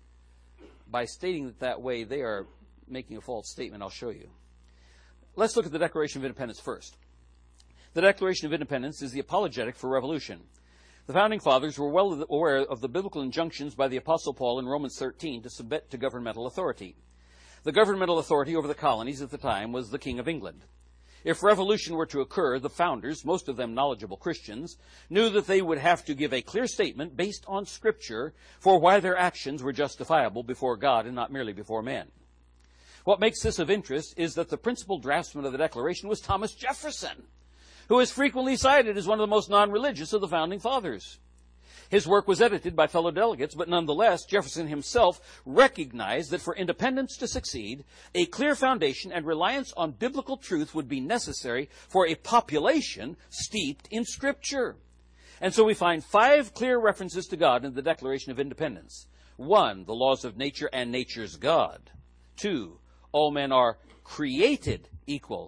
By stating it that way, they are making a false statement. I'll show you. Let's look at the Declaration of Independence first. The Declaration of Independence is the apologetic for revolution. The Founding Fathers were well aware of the biblical injunctions by the Apostle Paul in Romans 13 to submit to governmental authority. The governmental authority over the colonies at the time was the King of England. If revolution were to occur, the founders, most of them knowledgeable Christians, knew that they would have to give a clear statement based on Scripture for why their actions were justifiable before God and not merely before men. What makes this of interest is that the principal draftsman of the Declaration was Thomas Jefferson, who is frequently cited as one of the most non-religious of the Founding Fathers. His work was edited by fellow delegates, but nonetheless, Jefferson himself recognized that for independence to succeed, a clear foundation and reliance on biblical truth would be necessary for a population steeped in Scripture. And so we find 5 clear references to God in the Declaration of Independence. 1, the laws of nature and nature's God. 2, all men are created equal.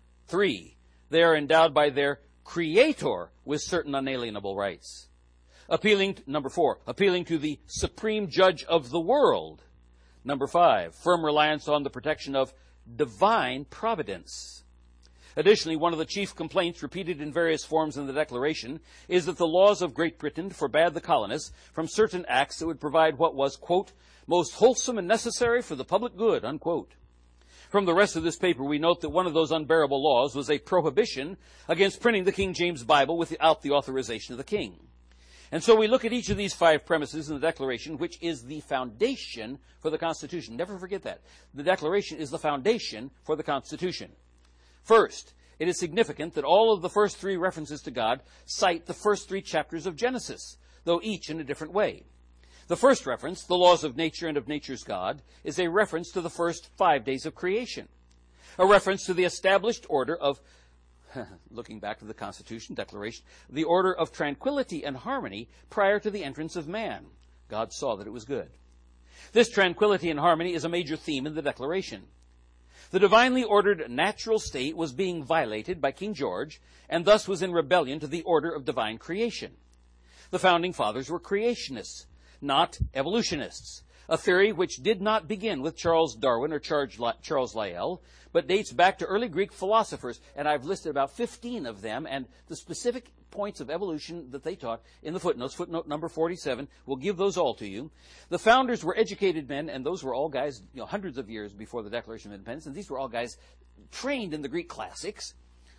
3, they are endowed by their Creator with certain unalienable rights. Number 4, appealing to the supreme judge of the world. Number 5, firm reliance on the protection of divine providence. Additionally, one of the chief complaints repeated in various forms in the Declaration is that the laws of Great Britain forbade the colonists from certain acts that would provide what was, quote, most wholesome and necessary for the public good, unquote. From the rest of this paper, we note that one of those unbearable laws was a prohibition against printing the King James Bible without the authorization of the king. And so we look at each of these 5 premises in the Declaration, which is the foundation for the Constitution. Never forget that. The Declaration is the foundation for the Constitution. First, it is significant that all of the first 3 references to God cite the first 3 chapters of Genesis, though each in a different way. The first reference, the laws of nature and of nature's God, is a reference to the first 5 days of creation, a reference to the established order of looking back to the Constitution, Declaration, the order of tranquility and harmony prior to the entrance of man. God saw that it was good. This tranquility and harmony is a major theme in the Declaration. The divinely ordered natural state was being violated by King George, and thus was in rebellion to the order of divine creation. The Founding Fathers were creationists, not evolutionists, a theory which did not begin with Charles Darwin or Charles Lyell, but dates back to early Greek philosophers, and I've listed about 15 of them, and the specific points of evolution that they taught in the footnotes. Footnote number 47, we'll give those all to you. The founders were educated men, and those were all guys, hundreds of years before the Declaration of Independence, and these were all guys trained in the Greek classics.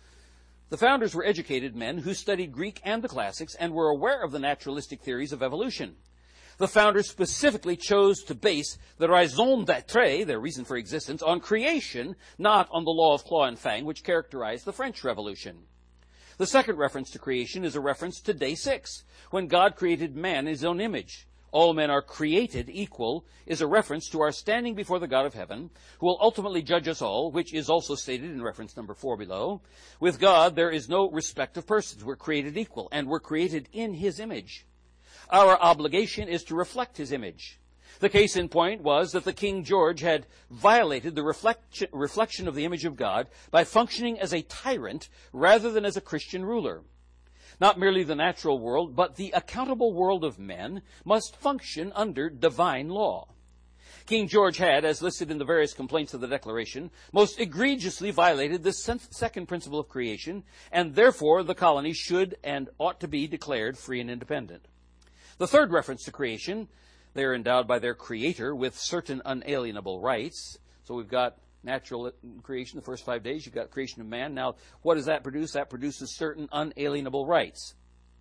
The founders were educated men who studied Greek and the classics and were aware of the naturalistic theories of evolution. The founders specifically chose to base the raison d'être, their reason for existence, on creation, not on the law of claw and fang, which characterized the French Revolution. The second reference to creation is a reference to day 6, when God created man in his own image. All men are created equal is a reference to our standing before the God of heaven, who will ultimately judge us all, which is also stated in reference number 4 below. With God, there is no respect of persons. We're created equal, and we're created in his image. Our obligation is to reflect his image. The case in point was that the King George had violated the reflection of the image of God by functioning as a tyrant rather than as a Christian ruler. Not merely the natural world, but the accountable world of men must function under divine law. King George had, as listed in the various complaints of the Declaration, most egregiously violated this second principle of creation, and therefore the colony should and ought to be declared free and independent. The third reference to creation, they are endowed by their Creator with certain unalienable rights. So we've got natural creation, the first 5 days. You've got creation of man. Now, what does that produce? That produces certain unalienable rights.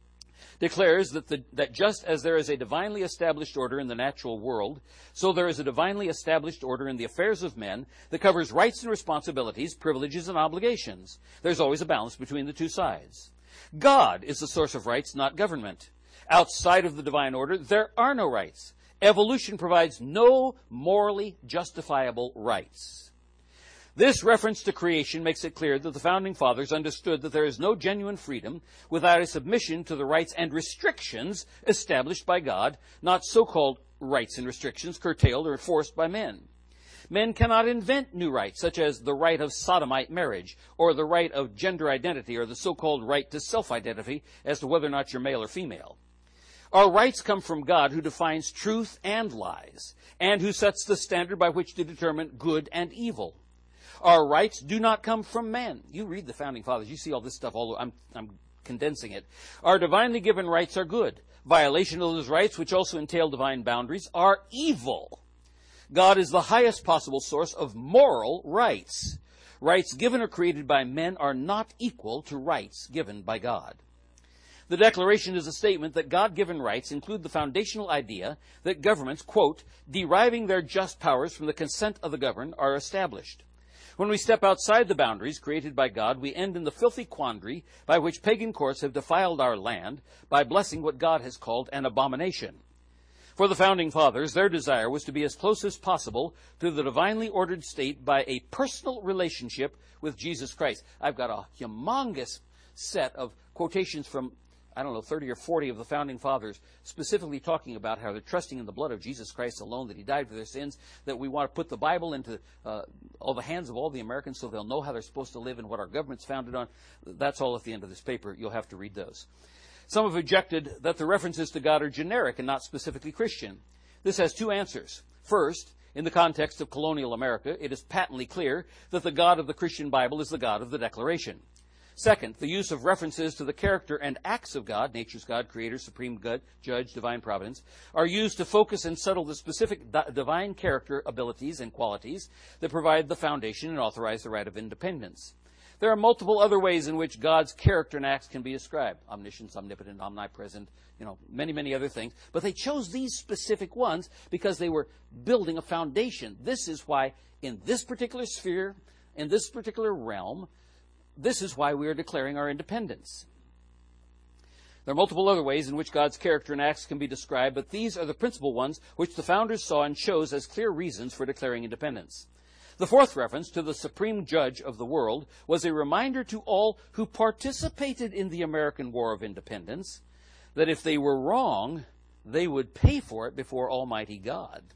Declares that just as there is a divinely established order in the natural world, so there is a divinely established order in the affairs of men that covers rights and responsibilities, privileges and obligations. There's always a balance between the two sides. God is the source of rights, not government. Outside of the divine order, there are no rights. Evolution provides no morally justifiable rights. This reference to creation makes it clear that the Founding Fathers understood that there is no genuine freedom without a submission to the rights and restrictions established by God, not so-called rights and restrictions curtailed or enforced by men. Men cannot invent new rights, such as the right of sodomite marriage, or the right of gender identity, or the so-called right to self-identity as to whether or not you're male or female. Our rights come from God, who defines truth and lies, and who sets the standard by which to determine good and evil. Our rights do not come from men. You read the Founding Fathers, you see all this stuff all over. I'm condensing it. Our divinely given rights are good. Violation of those rights, which also entail divine boundaries, are evil. God is the highest possible source of moral rights. Rights given or created by men are not equal to rights given by God. The Declaration is a statement that God-given rights include the foundational idea that governments, quote, deriving their just powers from the consent of the governed, are established. When we step outside the boundaries created by God, we end in the filthy quandary by which pagan courts have defiled our land by blessing what God has called an abomination. For the Founding Fathers, their desire was to be as close as possible to the divinely ordered state by a personal relationship with Jesus Christ. I've got a humongous set of quotations from 30 or 40 of the Founding Fathers, specifically talking about how they're trusting in the blood of Jesus Christ alone, that he died for their sins, that we want to put the Bible into all the hands of all the Americans so they'll know how they're supposed to live and what our government's founded on. That's all at the end of this paper. You'll have to read those. Some have objected that the references to God are generic and not specifically Christian. This has two answers. First, in the context of colonial America, it is patently clear that the God of the Christian Bible is the God of the Declaration. Second, the use of references to the character and acts of God, nature's God, creator, supreme good, judge, divine providence, are used to focus and settle the specific divine character, abilities, and qualities that provide the foundation and authorize the right of independence. There are multiple other ways in which God's character and acts can be described. Omniscience, omnipotent, omnipresent, many, many other things. But they chose these specific ones because they were building a foundation. This is why in this particular sphere, in this particular realm, this is why we are declaring our independence. There are multiple other ways in which God's character and acts can be described, but these are the principal ones which the founders saw and chose as clear reasons for declaring independence. The fourth reference to the supreme judge of the world was a reminder to all who participated in the American War of Independence that if they were wrong, they would pay for it before Almighty God.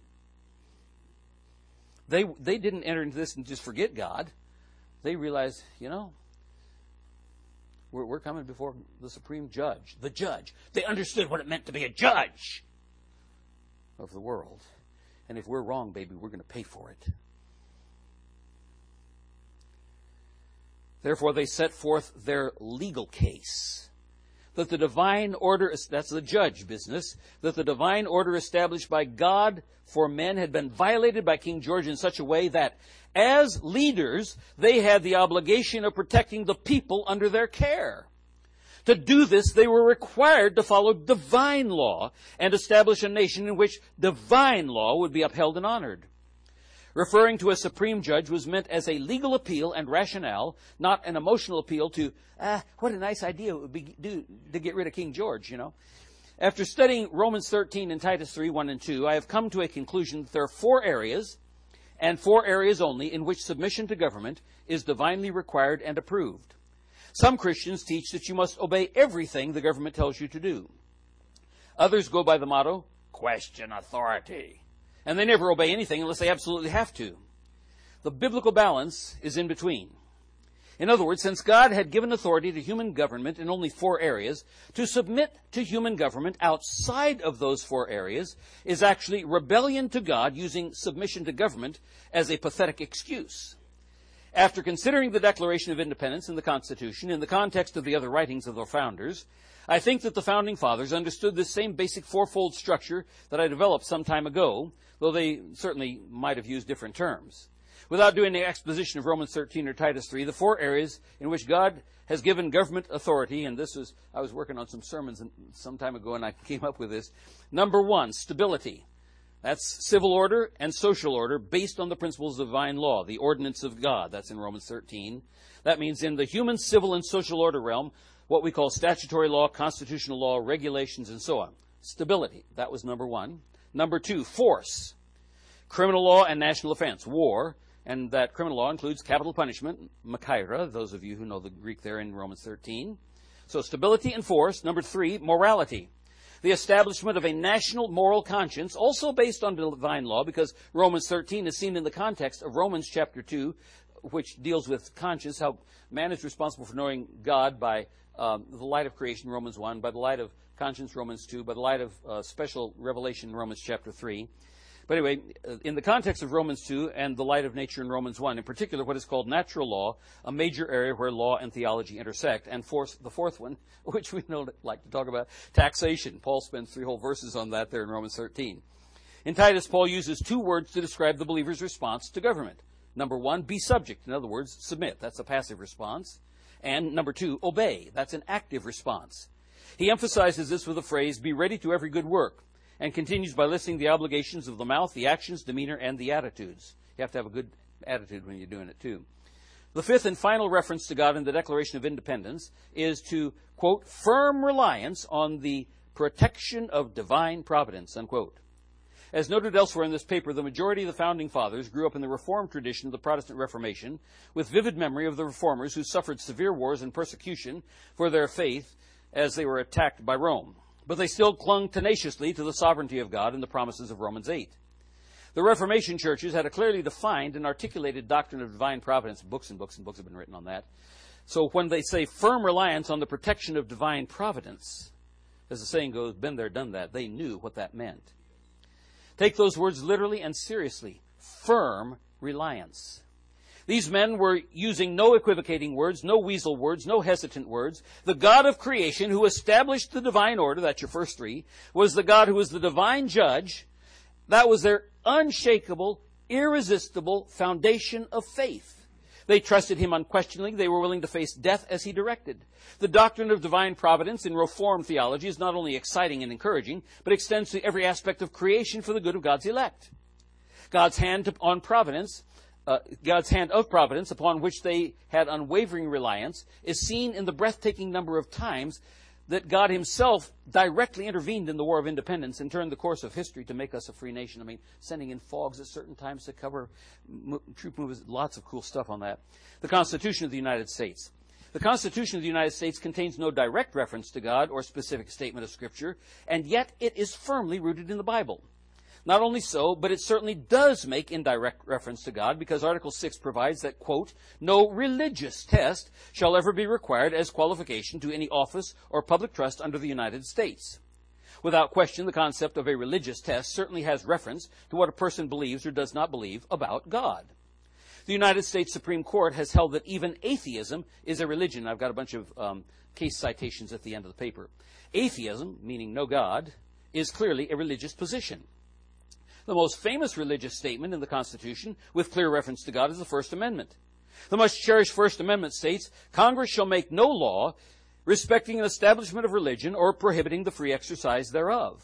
They didn't enter into this and just forget God. They realized, We're coming before the supreme judge, the judge. They understood what it meant to be a judge of the world. And if we're wrong, baby, we're going to pay for it. Therefore, they set forth their legal case that the divine order, that's the judge business, that the divine order established by God for men had been violated by King George in such a way that, as leaders, they had the obligation of protecting the people under their care. To do this, they were required to follow divine law and establish a nation in which divine law would be upheld and honored. Referring to a supreme judge was meant as a legal appeal and rationale, not an emotional appeal to, what a nice idea it would be to get rid of King George, After studying Romans 13 and Titus 3, 1 and 2, I have come to a conclusion that there are 4 areas, and 4 areas only, in which submission to government is divinely required and approved. Some Christians teach that you must obey everything the government tells you to do. Others go by the motto, question authority. And they never obey anything unless they absolutely have to. The biblical balance is in between. In other words, since God had given authority to human government in only 4 areas, to submit to human government outside of those 4 areas is actually rebellion to God, using submission to government as a pathetic excuse. After considering the Declaration of Independence and the Constitution in the context of the other writings of the founders, I think that the Founding Fathers understood this same basic 4-fold structure that I developed some time ago, though they certainly might have used different terms. Without doing the exposition of Romans 13 or Titus 3, the 4 areas in which God has given government authority, and I was working on some sermons some time ago and I came up with this. Number 1, stability. That's civil order and social order based on the principles of divine law, the ordinance of God. That's in Romans 13. That means in the human, civil, and social order realm, what we call statutory law, constitutional law, regulations, and so on. Stability. That was number 1. Number 2, force. Criminal law and national offense, war. And that criminal law includes capital punishment, makaira, those of you who know the Greek there in Romans 13. So stability and force. Number 3, morality. The establishment of a national moral conscience, also based on divine law, because Romans 13 is seen in the context of Romans chapter 2, which deals with conscience, how man is responsible for knowing God by the light of creation, Romans 1, by the light of conscience, Romans 2, by the light of special revelation, Romans chapter 3. But anyway, in the context of Romans 2 and the light of nature in Romans 1, in particular what is called natural law, a major area where law and theology intersect, and the fourth one, which we don't like to talk about, taxation. Paul spends 3 whole verses on that there in Romans 13. In Titus, Paul uses 2 words to describe the believer's response to government. Number 1, be subject. In other words, submit. That's a passive response. And number 2, obey. That's an active response. He emphasizes this with the phrase, be ready to every good work, and continues by listing the obligations of the mouth, the actions, demeanor, and the attitudes. You have to have a good attitude when you're doing it, too. The 5th and final reference to God in the Declaration of Independence is to, quote, firm reliance on the protection of divine providence, unquote. As noted elsewhere in this paper, the majority of the Founding Fathers grew up in the Reformed tradition of the Protestant Reformation, with vivid memory of the Reformers who suffered severe wars and persecution for their faith as they were attacked by Rome. But they still clung tenaciously to the sovereignty of God and the promises of Romans 8. The Reformation churches had a clearly defined and articulated doctrine of divine providence. Books and books and books have been written on that. So when they say firm reliance on the protection of divine providence, as the saying goes, been there, done that, they knew what that meant. Take those words literally and seriously. Firm reliance. These men were using no equivocating words, no weasel words, no hesitant words. The God of creation who established the divine order, that's your first 3, was the God who was the divine judge. That was their unshakable, irresistible foundation of faith. They trusted him unquestioningly. They were willing to face death as he directed. The doctrine of divine providence in Reformed theology is not only exciting and encouraging, but extends to every aspect of creation for the good of God's elect. God's hand of providence upon which they had unwavering reliance is seen in the breathtaking number of times that God himself directly intervened in the War of Independence and turned the course of history to make us a free nation. I mean, sending in fogs at certain times to cover troop movements, lots of cool stuff on that. The Constitution of the United States. The Constitution of the United States contains no direct reference to God or specific statement of Scripture, and yet it is firmly rooted in the Bible. Not only so, but it certainly does make indirect reference to God, because Article 6 provides that, quote, no religious test shall ever be required as qualification to any office or public trust under the United States. Without question, the concept of a religious test certainly has reference to what a person believes or does not believe about God. The United States Supreme Court has held that even atheism is a religion. I've got a bunch of case citations at the end of the paper. Atheism, meaning no God, is clearly a religious position. The most famous religious statement in the Constitution, with clear reference to God, is the First Amendment. The much cherished First Amendment states, Congress shall make no law respecting an establishment of religion or prohibiting the free exercise thereof.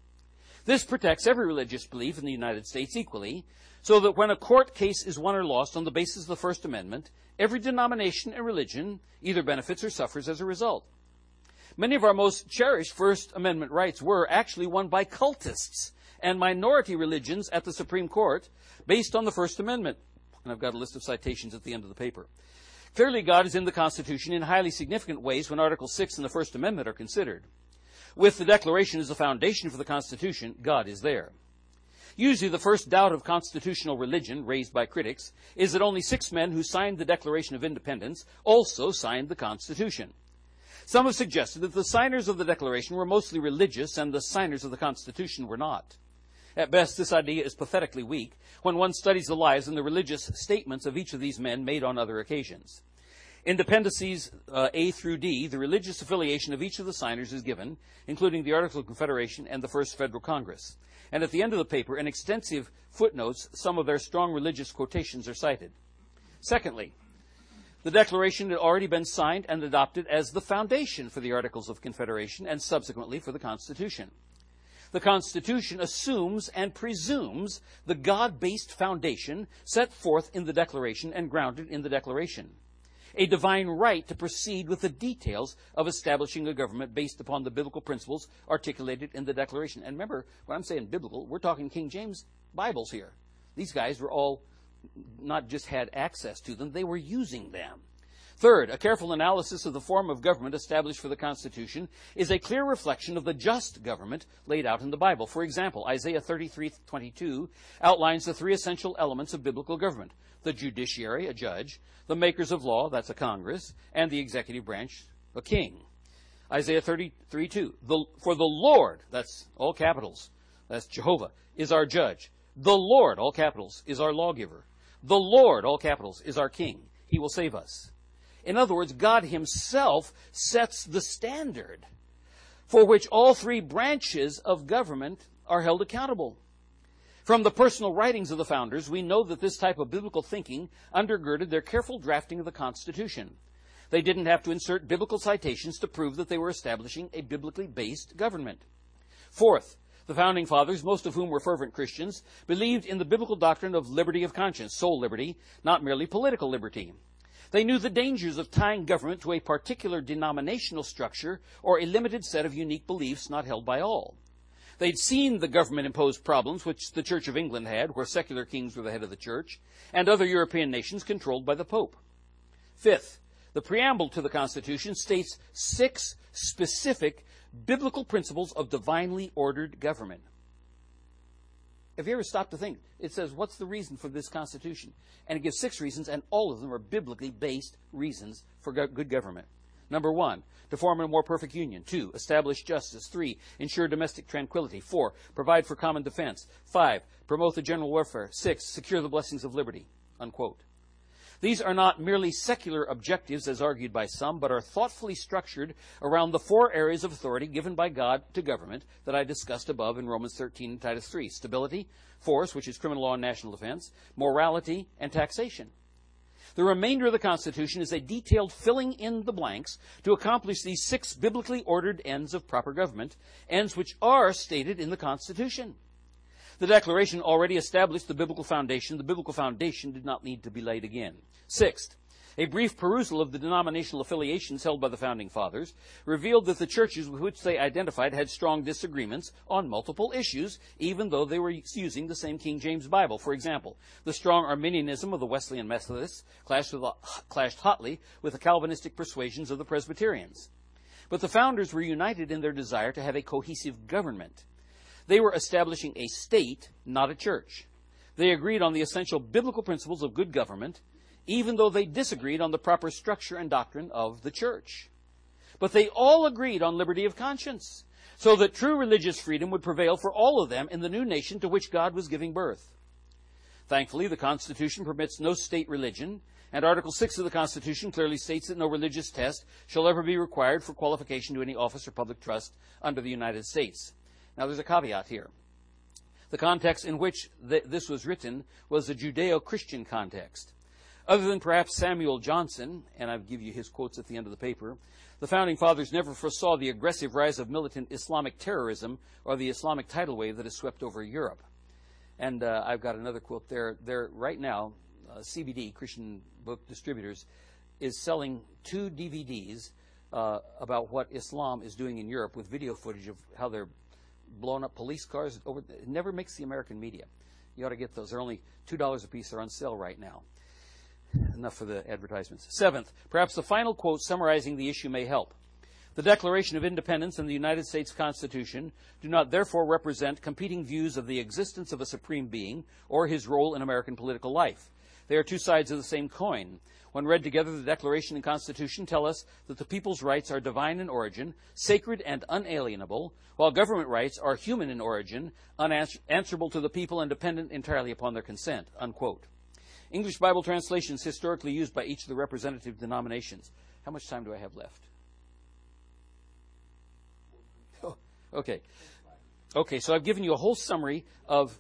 This protects every religious belief in the United States equally, so that when a court case is won or lost on the basis of the First Amendment, every denomination and religion either benefits or suffers as a result. Many of our most cherished First Amendment rights were actually won by cultists and minority religions at the Supreme Court based on the First Amendment. And I've got a list of citations at the end of the paper. Clearly, God is in the Constitution in highly significant ways when Article 6 and the First Amendment are considered. With the Declaration as the foundation for the Constitution, God is there. Usually, the first doubt of constitutional religion raised by critics is that only 6 men who signed the Declaration of Independence also signed the Constitution. Some have suggested that the signers of the Declaration were mostly religious and the signers of the Constitution were not. At best, this idea is pathetically weak when one studies the lives and the religious statements of each of these men made on other occasions. In Dependencies A through D, the religious affiliation of each of the signers is given, including the Articles of Confederation and the First Federal Congress. And at the end of the paper, in extensive footnotes, some of their strong religious quotations are cited. Secondly, the Declaration had already been signed and adopted as the foundation for the Articles of Confederation and subsequently for the Constitution. The Constitution assumes and presumes the God-based foundation set forth in the Declaration and grounded in the Declaration. A divine right to proceed with the details of establishing a government based upon the biblical principles articulated in the Declaration. And remember, when I'm saying biblical, we're talking King James Bibles here. These guys were all not just had access to them, they were using them. Third, a careful analysis of the form of government established for the Constitution is a clear reflection of the just government laid out in the Bible. For example, Isaiah 33:22 outlines the 3 essential elements of biblical government: the judiciary, a judge; the makers of law, that's a Congress; and the executive branch, a king. Isaiah 33:2, for the Lord, that's all capitals, that's Jehovah, is our judge. The Lord, all capitals, is our lawgiver. The Lord, all capitals, is our king. He will save us. In other words, God himself sets the standard for which all 3 branches of government are held accountable. From the personal writings of the founders, we know that this type of biblical thinking undergirded their careful drafting of the Constitution. They didn't have to insert biblical citations to prove that they were establishing a biblically based government. Fourth, the Founding Fathers, most of whom were fervent Christians, believed in the biblical doctrine of liberty of conscience, soul liberty, not merely political liberty. They knew the dangers of tying government to a particular denominational structure or a limited set of unique beliefs not held by all. They'd seen the government-imposed problems which the Church of England had, where secular kings were the head of the church, and other European nations controlled by the Pope. Fifth, the preamble to the Constitution states 6 specific biblical principles of divinely ordered government. Have you ever stopped to think? It says, what's the reason for this Constitution? And it gives 6 reasons, and all of them are biblically based reasons for good government. Number 1, to form a more perfect union. 2, establish justice. 3, ensure domestic tranquility. 4, provide for common defense. 5, promote the general welfare. 6, secure the blessings of liberty. Unquote. These are not merely secular objectives, as argued by some, but are thoughtfully structured around the 4 areas of authority given by God to government that I discussed above in Romans 13 and Titus 3. Stability, force, which is criminal law and national defense, morality, and taxation. The remainder of the Constitution is a detailed filling in the blanks to accomplish these 6 biblically ordered ends of proper government, ends which are stated in the Constitution. The Declaration already established the biblical foundation. The biblical foundation did not need to be laid again. Sixth, a brief perusal of the denominational affiliations held by the Founding Fathers revealed that the churches with which they identified had strong disagreements on multiple issues, even though they were using the same King James Bible. For example, the strong Arminianism of the Wesleyan Methodists clashed hotly with the Calvinistic persuasions of the Presbyterians. But the founders were united in their desire to have a cohesive government. They were establishing a state, not a church. They agreed on the essential biblical principles of good government, even though they disagreed on the proper structure and doctrine of the church. But they all agreed on liberty of conscience, so that true religious freedom would prevail for all of them in the new nation to which God was giving birth. Thankfully, the Constitution permits no state religion, and Article 6 of the Constitution clearly states that no religious test shall ever be required for qualification to any office or public trust under the United States. Now, there's a caveat here. The context in which this was written was a Judeo-Christian context. Other than perhaps Samuel Johnson, and I'll give you his quotes at the end of the paper, the Founding Fathers never foresaw the aggressive rise of militant Islamic terrorism or the Islamic tidal wave that has swept over Europe. And I've got another quote there. There right now, CBD, Christian Book Distributors, is selling 2 DVDs about what Islam is doing in Europe with video footage of how they're blowing up police cars. It never makes the American media. You ought to get those. They're only $2 a piece. They're on sale right now. Enough for the advertisements. 7th, perhaps the final quote summarizing the issue may help. The Declaration of Independence and the United States Constitution do not therefore represent competing views of the existence of a supreme being or his role in American political life. They are 2 sides of the same coin. When read together, the Declaration and Constitution tell us that the people's rights are divine in origin, sacred and unalienable, while government rights are human in origin, unanswerable to the people and dependent entirely upon their consent, unquote. English Bible translations historically used by each of the representative denominations. How much time do I have left? Oh, okay. Okay, so I've given you a whole summary of...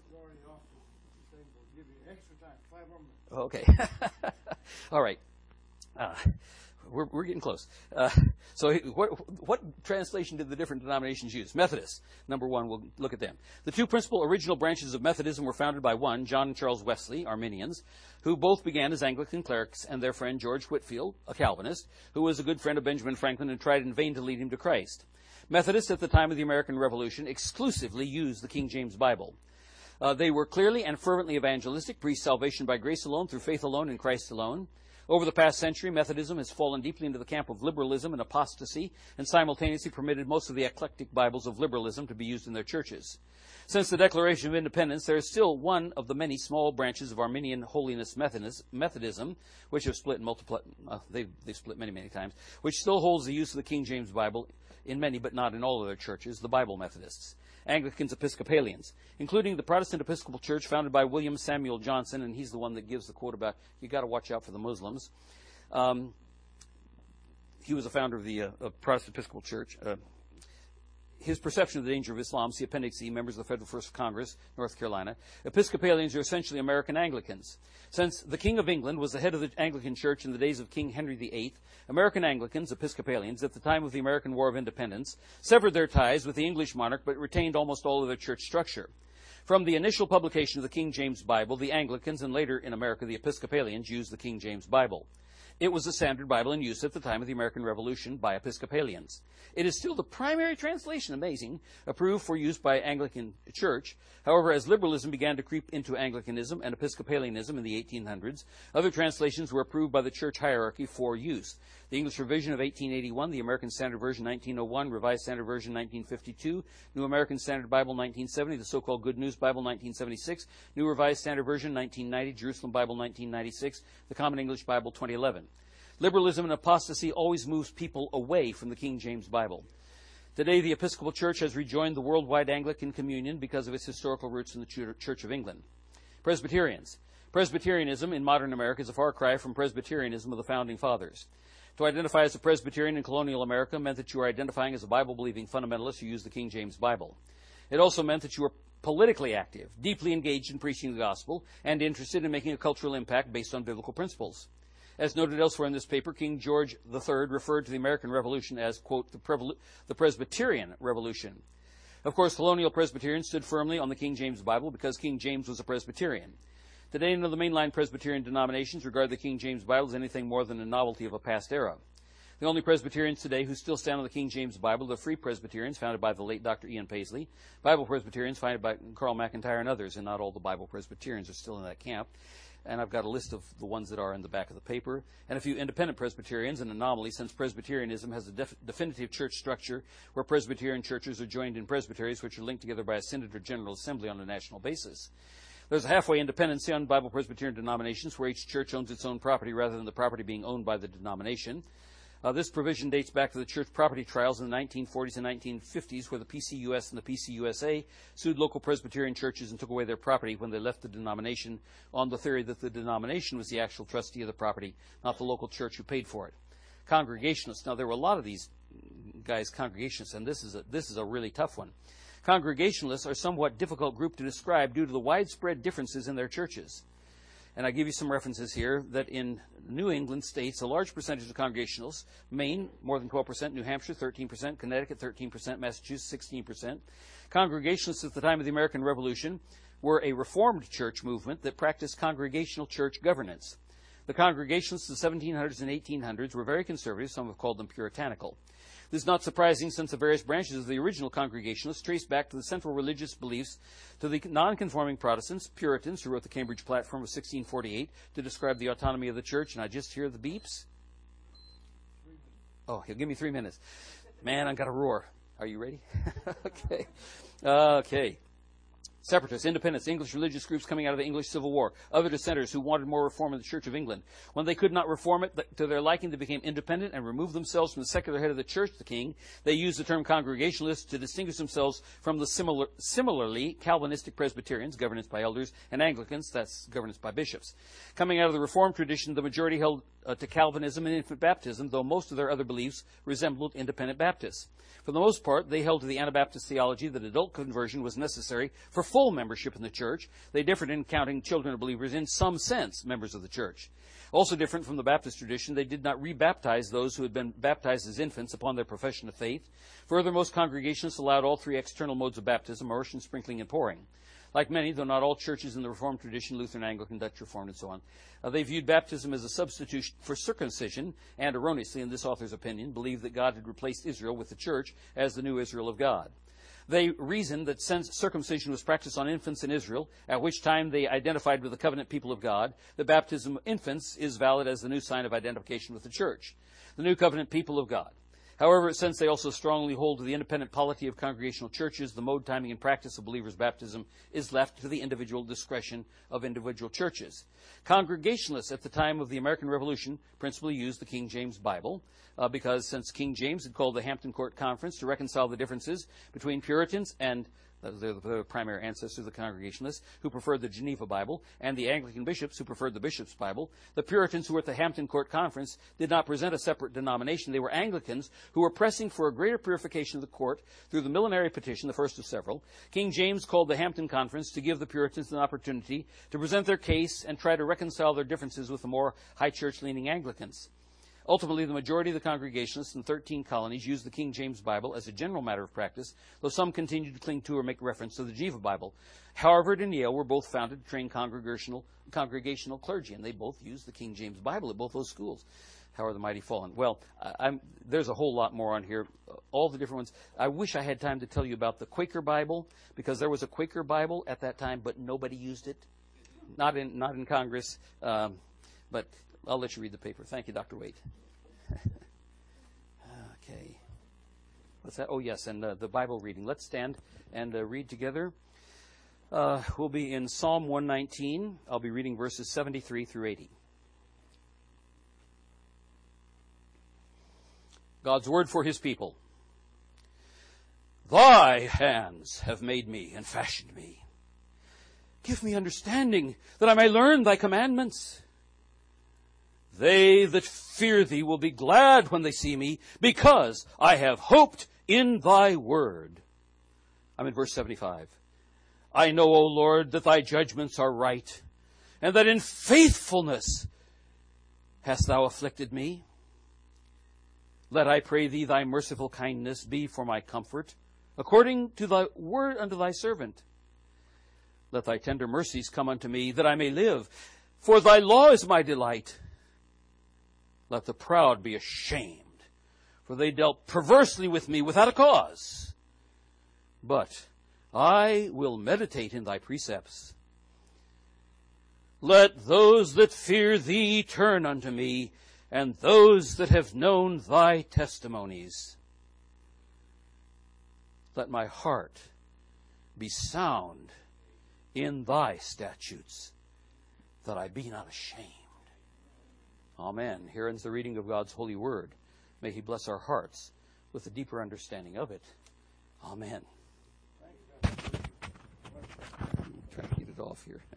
Okay. All right. We're getting close. So what translation did the different denominations use? Methodist, number 1, we'll look at them. The 2 principal original branches of Methodism were founded by one, John and Charles Wesley, Arminians, who both began as Anglican clerics, and their friend George Whitefield, a Calvinist, who was a good friend of Benjamin Franklin and tried in vain to lead him to Christ. Methodists at the time of the American Revolution exclusively used the King James Bible. They were clearly and fervently evangelistic, preached salvation by grace alone, through faith alone, in Christ alone. Over the past century, Methodism has fallen deeply into the camp of liberalism and apostasy, and simultaneously permitted most of the eclectic Bibles of liberalism to be used in their churches. Since the Declaration of Independence, there is still one of the many small branches of Arminian Holiness Methodism, which have split they've split many, many times, which still holds the use of the King James Bible in many, but not in all of their churches, the Bible Methodists. Anglicans, Episcopalians, including the Protestant Episcopal Church founded by William Samuel Johnson, and he's the one that gives the quote about, you got to watch out for the Muslims. He was a founder of the Protestant Episcopal Church. His perception of the danger of Islam, see Appendix E, members of the Federal First Congress, North Carolina. Episcopalians are essentially American Anglicans. Since the King of England was the head of the Anglican Church in the days of King Henry VIII, American Anglicans, Episcopalians, at the time of the American War of Independence, severed their ties with the English monarch but retained almost all of their church structure. From the initial publication of the King James Bible, the Anglicans, and later in America the Episcopalians, used the King James Bible. It was the standard Bible in use at the time of the American Revolution by Episcopalians. It is still the primary translation, amazing, approved for use by Anglican Church. However, as liberalism began to creep into Anglicanism and Episcopalianism in the 1800s, other translations were approved by the church hierarchy for use. The English Revision of 1881, the American Standard Version 1901, Revised Standard Version 1952, New American Standard Bible 1970, the so-called Good News Bible 1976, New Revised Standard Version 1990, Jerusalem Bible 1996, the Common English Bible 2011. Liberalism and apostasy always moves people away from the King James Bible. Today, the Episcopal Church has rejoined the worldwide Anglican Communion because of its historical roots in the Church of England. Presbyterians. Presbyterianism in modern America is a far cry from Presbyterianism of the Founding Fathers. To identify as a Presbyterian in colonial America meant that you were identifying as a Bible-believing fundamentalist who used the King James Bible. It also meant that you were politically active, deeply engaged in preaching the gospel, and interested in making a cultural impact based on biblical principles. As noted elsewhere in this paper, King George III referred to the American Revolution as, quote, the Presbyterian Revolution. Of course, colonial Presbyterians stood firmly on the King James Bible because King James was a Presbyterian. Today, none of the mainline Presbyterian denominations regard the King James Bible as anything more than a novelty of a past era. The only Presbyterians today who still stand on the King James Bible are the Free Presbyterians, founded by the late Dr. Ian Paisley, Bible Presbyterians, founded by Carl McIntyre and others, and not all the Bible Presbyterians are still in that camp. and I've got a list of the ones that are in the back of the paper, and a few independent Presbyterians, an anomaly since Presbyterianism has a definitive church structure where Presbyterian churches are joined in presbyteries which are linked together by a synod or general assembly on a national basis. There's a halfway independency on Bible Presbyterian denominations where each church owns its own property rather than the property being owned by the denomination. This provision dates back to the church property trials in the 1940s and 1950s where the PCUS and the PCUSA sued local Presbyterian churches and took away their property when they left the denomination on the theory that the denomination was the actual trustee of the property, not the local church who paid for it. Congregationalists. Now, there were a lot of these guys, Congregationalists, and this is a really tough one. Congregationalists are a somewhat difficult group to describe due to the widespread differences in their churches. And I give you some references here that in New England states, a large percentage of Congregationalists, Maine, more than 12%, New Hampshire, 13%, Connecticut, 13%, Massachusetts, 16%. Congregationalists at the time of the American Revolution were a Reformed church movement that practiced congregational church governance. The Congregationalists of the 1700s and 1800s were very conservative. Some have called them puritanical. This is not surprising since the various branches of the original Congregationalists trace back to the central religious beliefs to the nonconforming Protestants, Puritans, who wrote the Cambridge Platform of 1648 to describe the autonomy of the church. And I just hear the beeps. Oh, he'll give me 3 minutes. Man, I've got to roar. Are you ready? Okay. Separatists, independents, English religious groups coming out of the English Civil War, other dissenters who wanted more reform in the Church of England. When they could not reform it to their liking, they became independent and removed themselves from the secular head of the church, the king. They used the term Congregationalists to distinguish themselves from the similarly Calvinistic Presbyterians, governance by elders, and Anglicans, that's governance by bishops. Coming out of the Reformed tradition, the majority held to Calvinism and infant baptism, though most of their other beliefs resembled independent Baptists. For the most part, they held to the Anabaptist theology that adult conversion was necessary for full membership in the church. They differed in counting children of believers in some sense members of the church. Also different from the Baptist tradition, they did not rebaptize those who had been baptized as infants upon their profession of faith. Further, most congregations allowed all three external modes of baptism, immersion, sprinkling, and pouring. Like many, though not all churches in the Reformed tradition, Lutheran, Anglican, Dutch Reformed, and so on, they viewed baptism as a substitute for circumcision, and erroneously, in this author's opinion, believed that God had replaced Israel with the church as the new Israel of God. They reasoned that since circumcision was practiced on infants in Israel, at which time they identified with the covenant people of God, the baptism of infants is valid as the new sign of identification with the church, the new covenant people of God. However, since they also strongly hold to the independent polity of congregational churches, the mode, timing, and practice of believers' baptism is left to the individual discretion of individual churches. Congregationalists at the time of the American Revolution principally used the King James Bible because since King James had called the Hampton Court Conference to reconcile the differences between Puritans and the primary ancestors of the Congregationalists, who preferred the Geneva Bible, and the Anglican bishops, who preferred the Bishop's Bible. The Puritans, who were at the Hampton Court Conference, did not present a separate denomination. They were Anglicans who were pressing for a greater purification of the court through the millenary petition, the first of several. King James called the Hampton Conference to give the Puritans an opportunity to present their case and try to reconcile their differences with the more high church-leaning Anglicans. Ultimately, the majority of the Congregationalists in 13 colonies used the King James Bible as a general matter of practice, though some continued to cling to or make reference to the Geneva Bible. Harvard and Yale were both founded to train congregational clergy, and they both used the King James Bible at both those schools. How are the mighty fallen? Well, there's a whole lot more on here, all the different ones. I wish I had time to tell you about the Quaker Bible, because there was a Quaker Bible at that time, but nobody used it. Not in Congress, but I'll let you read the paper. Thank you, Dr. Waite. Okay. What's that? Oh, yes, and the Bible reading. Let's stand and read together. We'll be in Psalm 119. I'll be reading verses 73 through 80. God's word for his people. Thy hands have made me and fashioned me. Give me understanding, that I may learn thy commandments. They that fear thee will be glad when they see me, because I have hoped in thy word. I'm in verse 75. I know, O Lord, that thy judgments are right, and that in faithfulness hast thou afflicted me. Let, I pray thee, thy merciful kindness be for my comfort, according to thy word unto thy servant. Let thy tender mercies come unto me, that I may live, for thy law is my delight. Let the proud be ashamed, for they dealt perversely with me without a cause. But I will meditate in thy precepts. Let those that fear thee turn unto me, and those that have known thy testimonies. Let my heart be sound in thy statutes, that I be not ashamed. Amen. Here ends the reading of God's holy word. May he bless our hearts with a deeper understanding of it. Amen. Try to get it off here.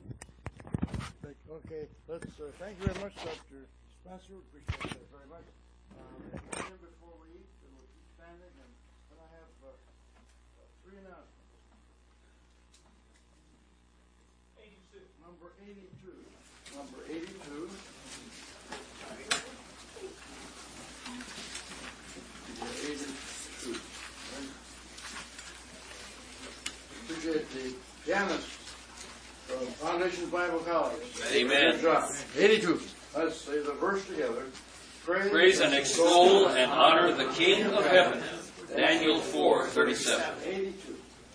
Okay, thank you very much, Dr. Spencer. Appreciate that very much. Before we eat, and we'll keep standing, and then I have three announcements. 82. Number 82. Number 82. Appreciate the pianist from Foundation Bible College. Amen. Good job. 82. Let's say the verse together. Praise and extol and honor the King of heaven. Daniel 4:37. 82.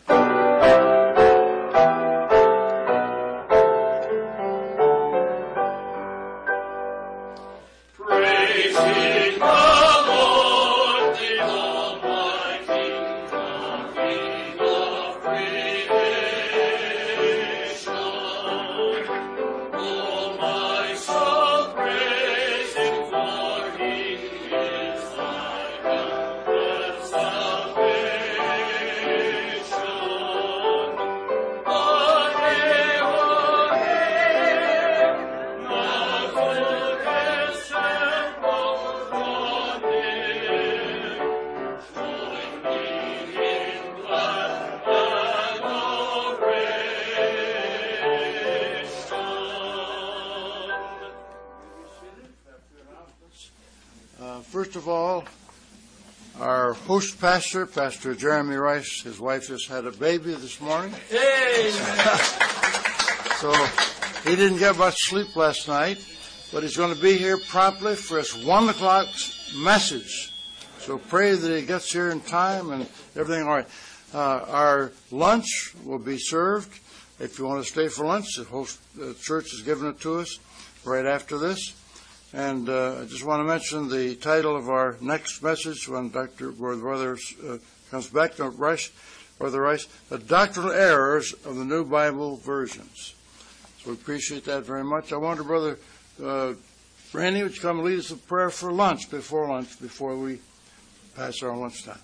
First of all, our host pastor, Pastor Jeremy Rice, his wife just had a baby this morning. Hey! So he didn't get much sleep last night, but he's going to be here promptly for his 1 o'clock message. So pray that he gets here in time and everything all right. Our lunch will be served. If you want to stay for lunch, the church has given it to us right after this. And I just want to mention the title of our next message when Brother comes back, Brother Rice, The Doctrinal Errors of the New Bible Versions. So we appreciate that very much. I wonder, Brother Randy, would you come and lead us in prayer for lunch, before we pass our lunchtime?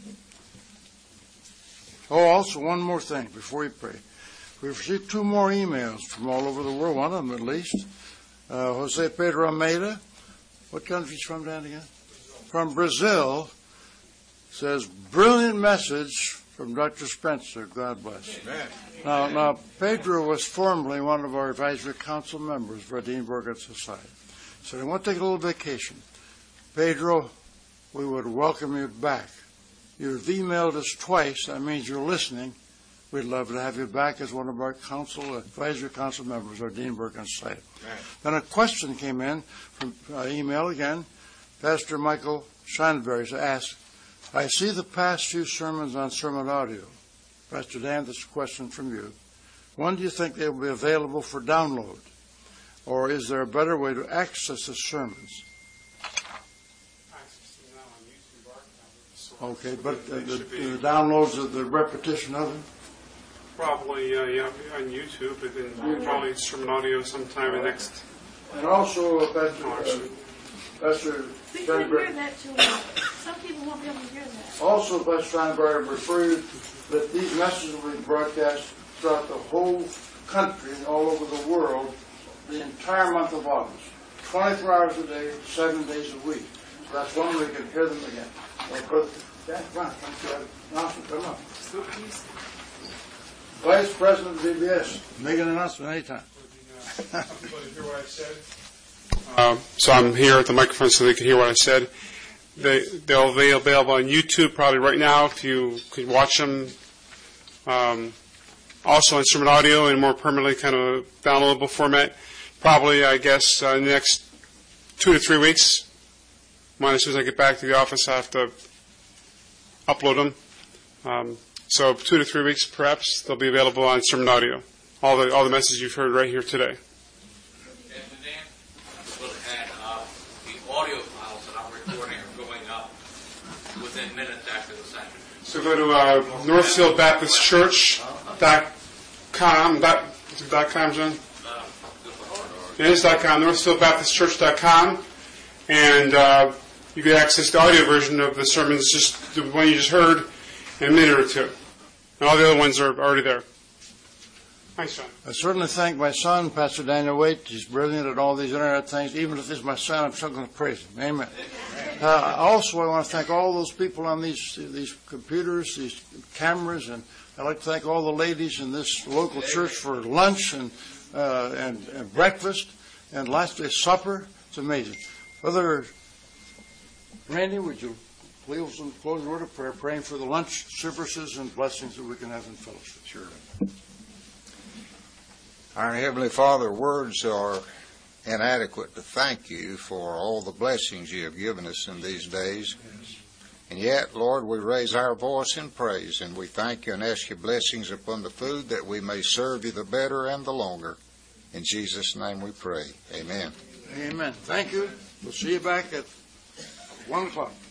Oh, also one more thing before we pray. We've received 2 more emails from all over the world, one of them at least. Jose Pedro Almeida, what country is from, Dan, again? From Brazil, says, brilliant message from Dr. Spencer. God bless. Amen. Now, Pedro was formerly one of our advisory council members for the Edinburgh Society. So I want to take a little vacation. Pedro, we would welcome you back. You've emailed us twice. That means you're listening. We'd love to have you back as one of our advisory council members, our Edinburgh Society. Right. Then a question came in from email again. Pastor Michael Scheinberg asked, I see the past few sermons on Sermon Audio. Pastor Dan, this is a question from you. When do you think they will be available for download? Or is there a better way to access the sermons? Access them now on YouTube. Okay, but the downloads of the repetition of them? Probably, on YouTube, but then probably Sermon Audio sometime in next. And also, Pastor We couldn't hear that too well. Some people won't be able to hear that. Also, Pastor Steinberg referred that these messages will be broadcast throughout the whole country and all over the world the entire month of August. 24 hours a day, 7 days a week. So that's one way you can hear them again. Come on. Vice President of VBS, make an announcement anytime. Some people hear what I said. So I'm here at the microphone so they can hear what I said. They'll be available on YouTube probably right now if you could watch them. Also on Sermon Audio in more permanently kind of downloadable format. Probably, I guess, in the next 2 to 3 weeks. As soon as I get back to the office, I have to upload them. So 2 to 3 weeks, perhaps, they'll be available on Sermon Audio. All the messages you've heard right here today. So go to northfieldbaptistchurch.com. Is it .com, John? It is .com, northfieldbaptistchurch.com. And you get access to the audio version of the sermons, just the one you just heard, in a minute or two. And all the other ones are already there. Thanks, John. I certainly thank my son, Pastor Daniel Waite. He's brilliant at all these internet things. Even if he's my son, I'm still going to praise him. Amen. Also, I want to thank all those people on these computers, these cameras, and I'd like to thank all the ladies in this local church for lunch and breakfast, and lastly, supper. It's amazing. Brother Randy, would you please close the word of prayer, praying for the lunch services and blessings that we can have in fellowship? Sure. Our Heavenly Father, words are inadequate to thank you for all the blessings you have given us in these days. And yet, Lord, we raise our voice in praise, and we thank you and ask your blessings upon the food that we may serve you the better and the longer. In Jesus' name we pray. Amen. Amen. Thank you. We'll see you back at 1 o'clock.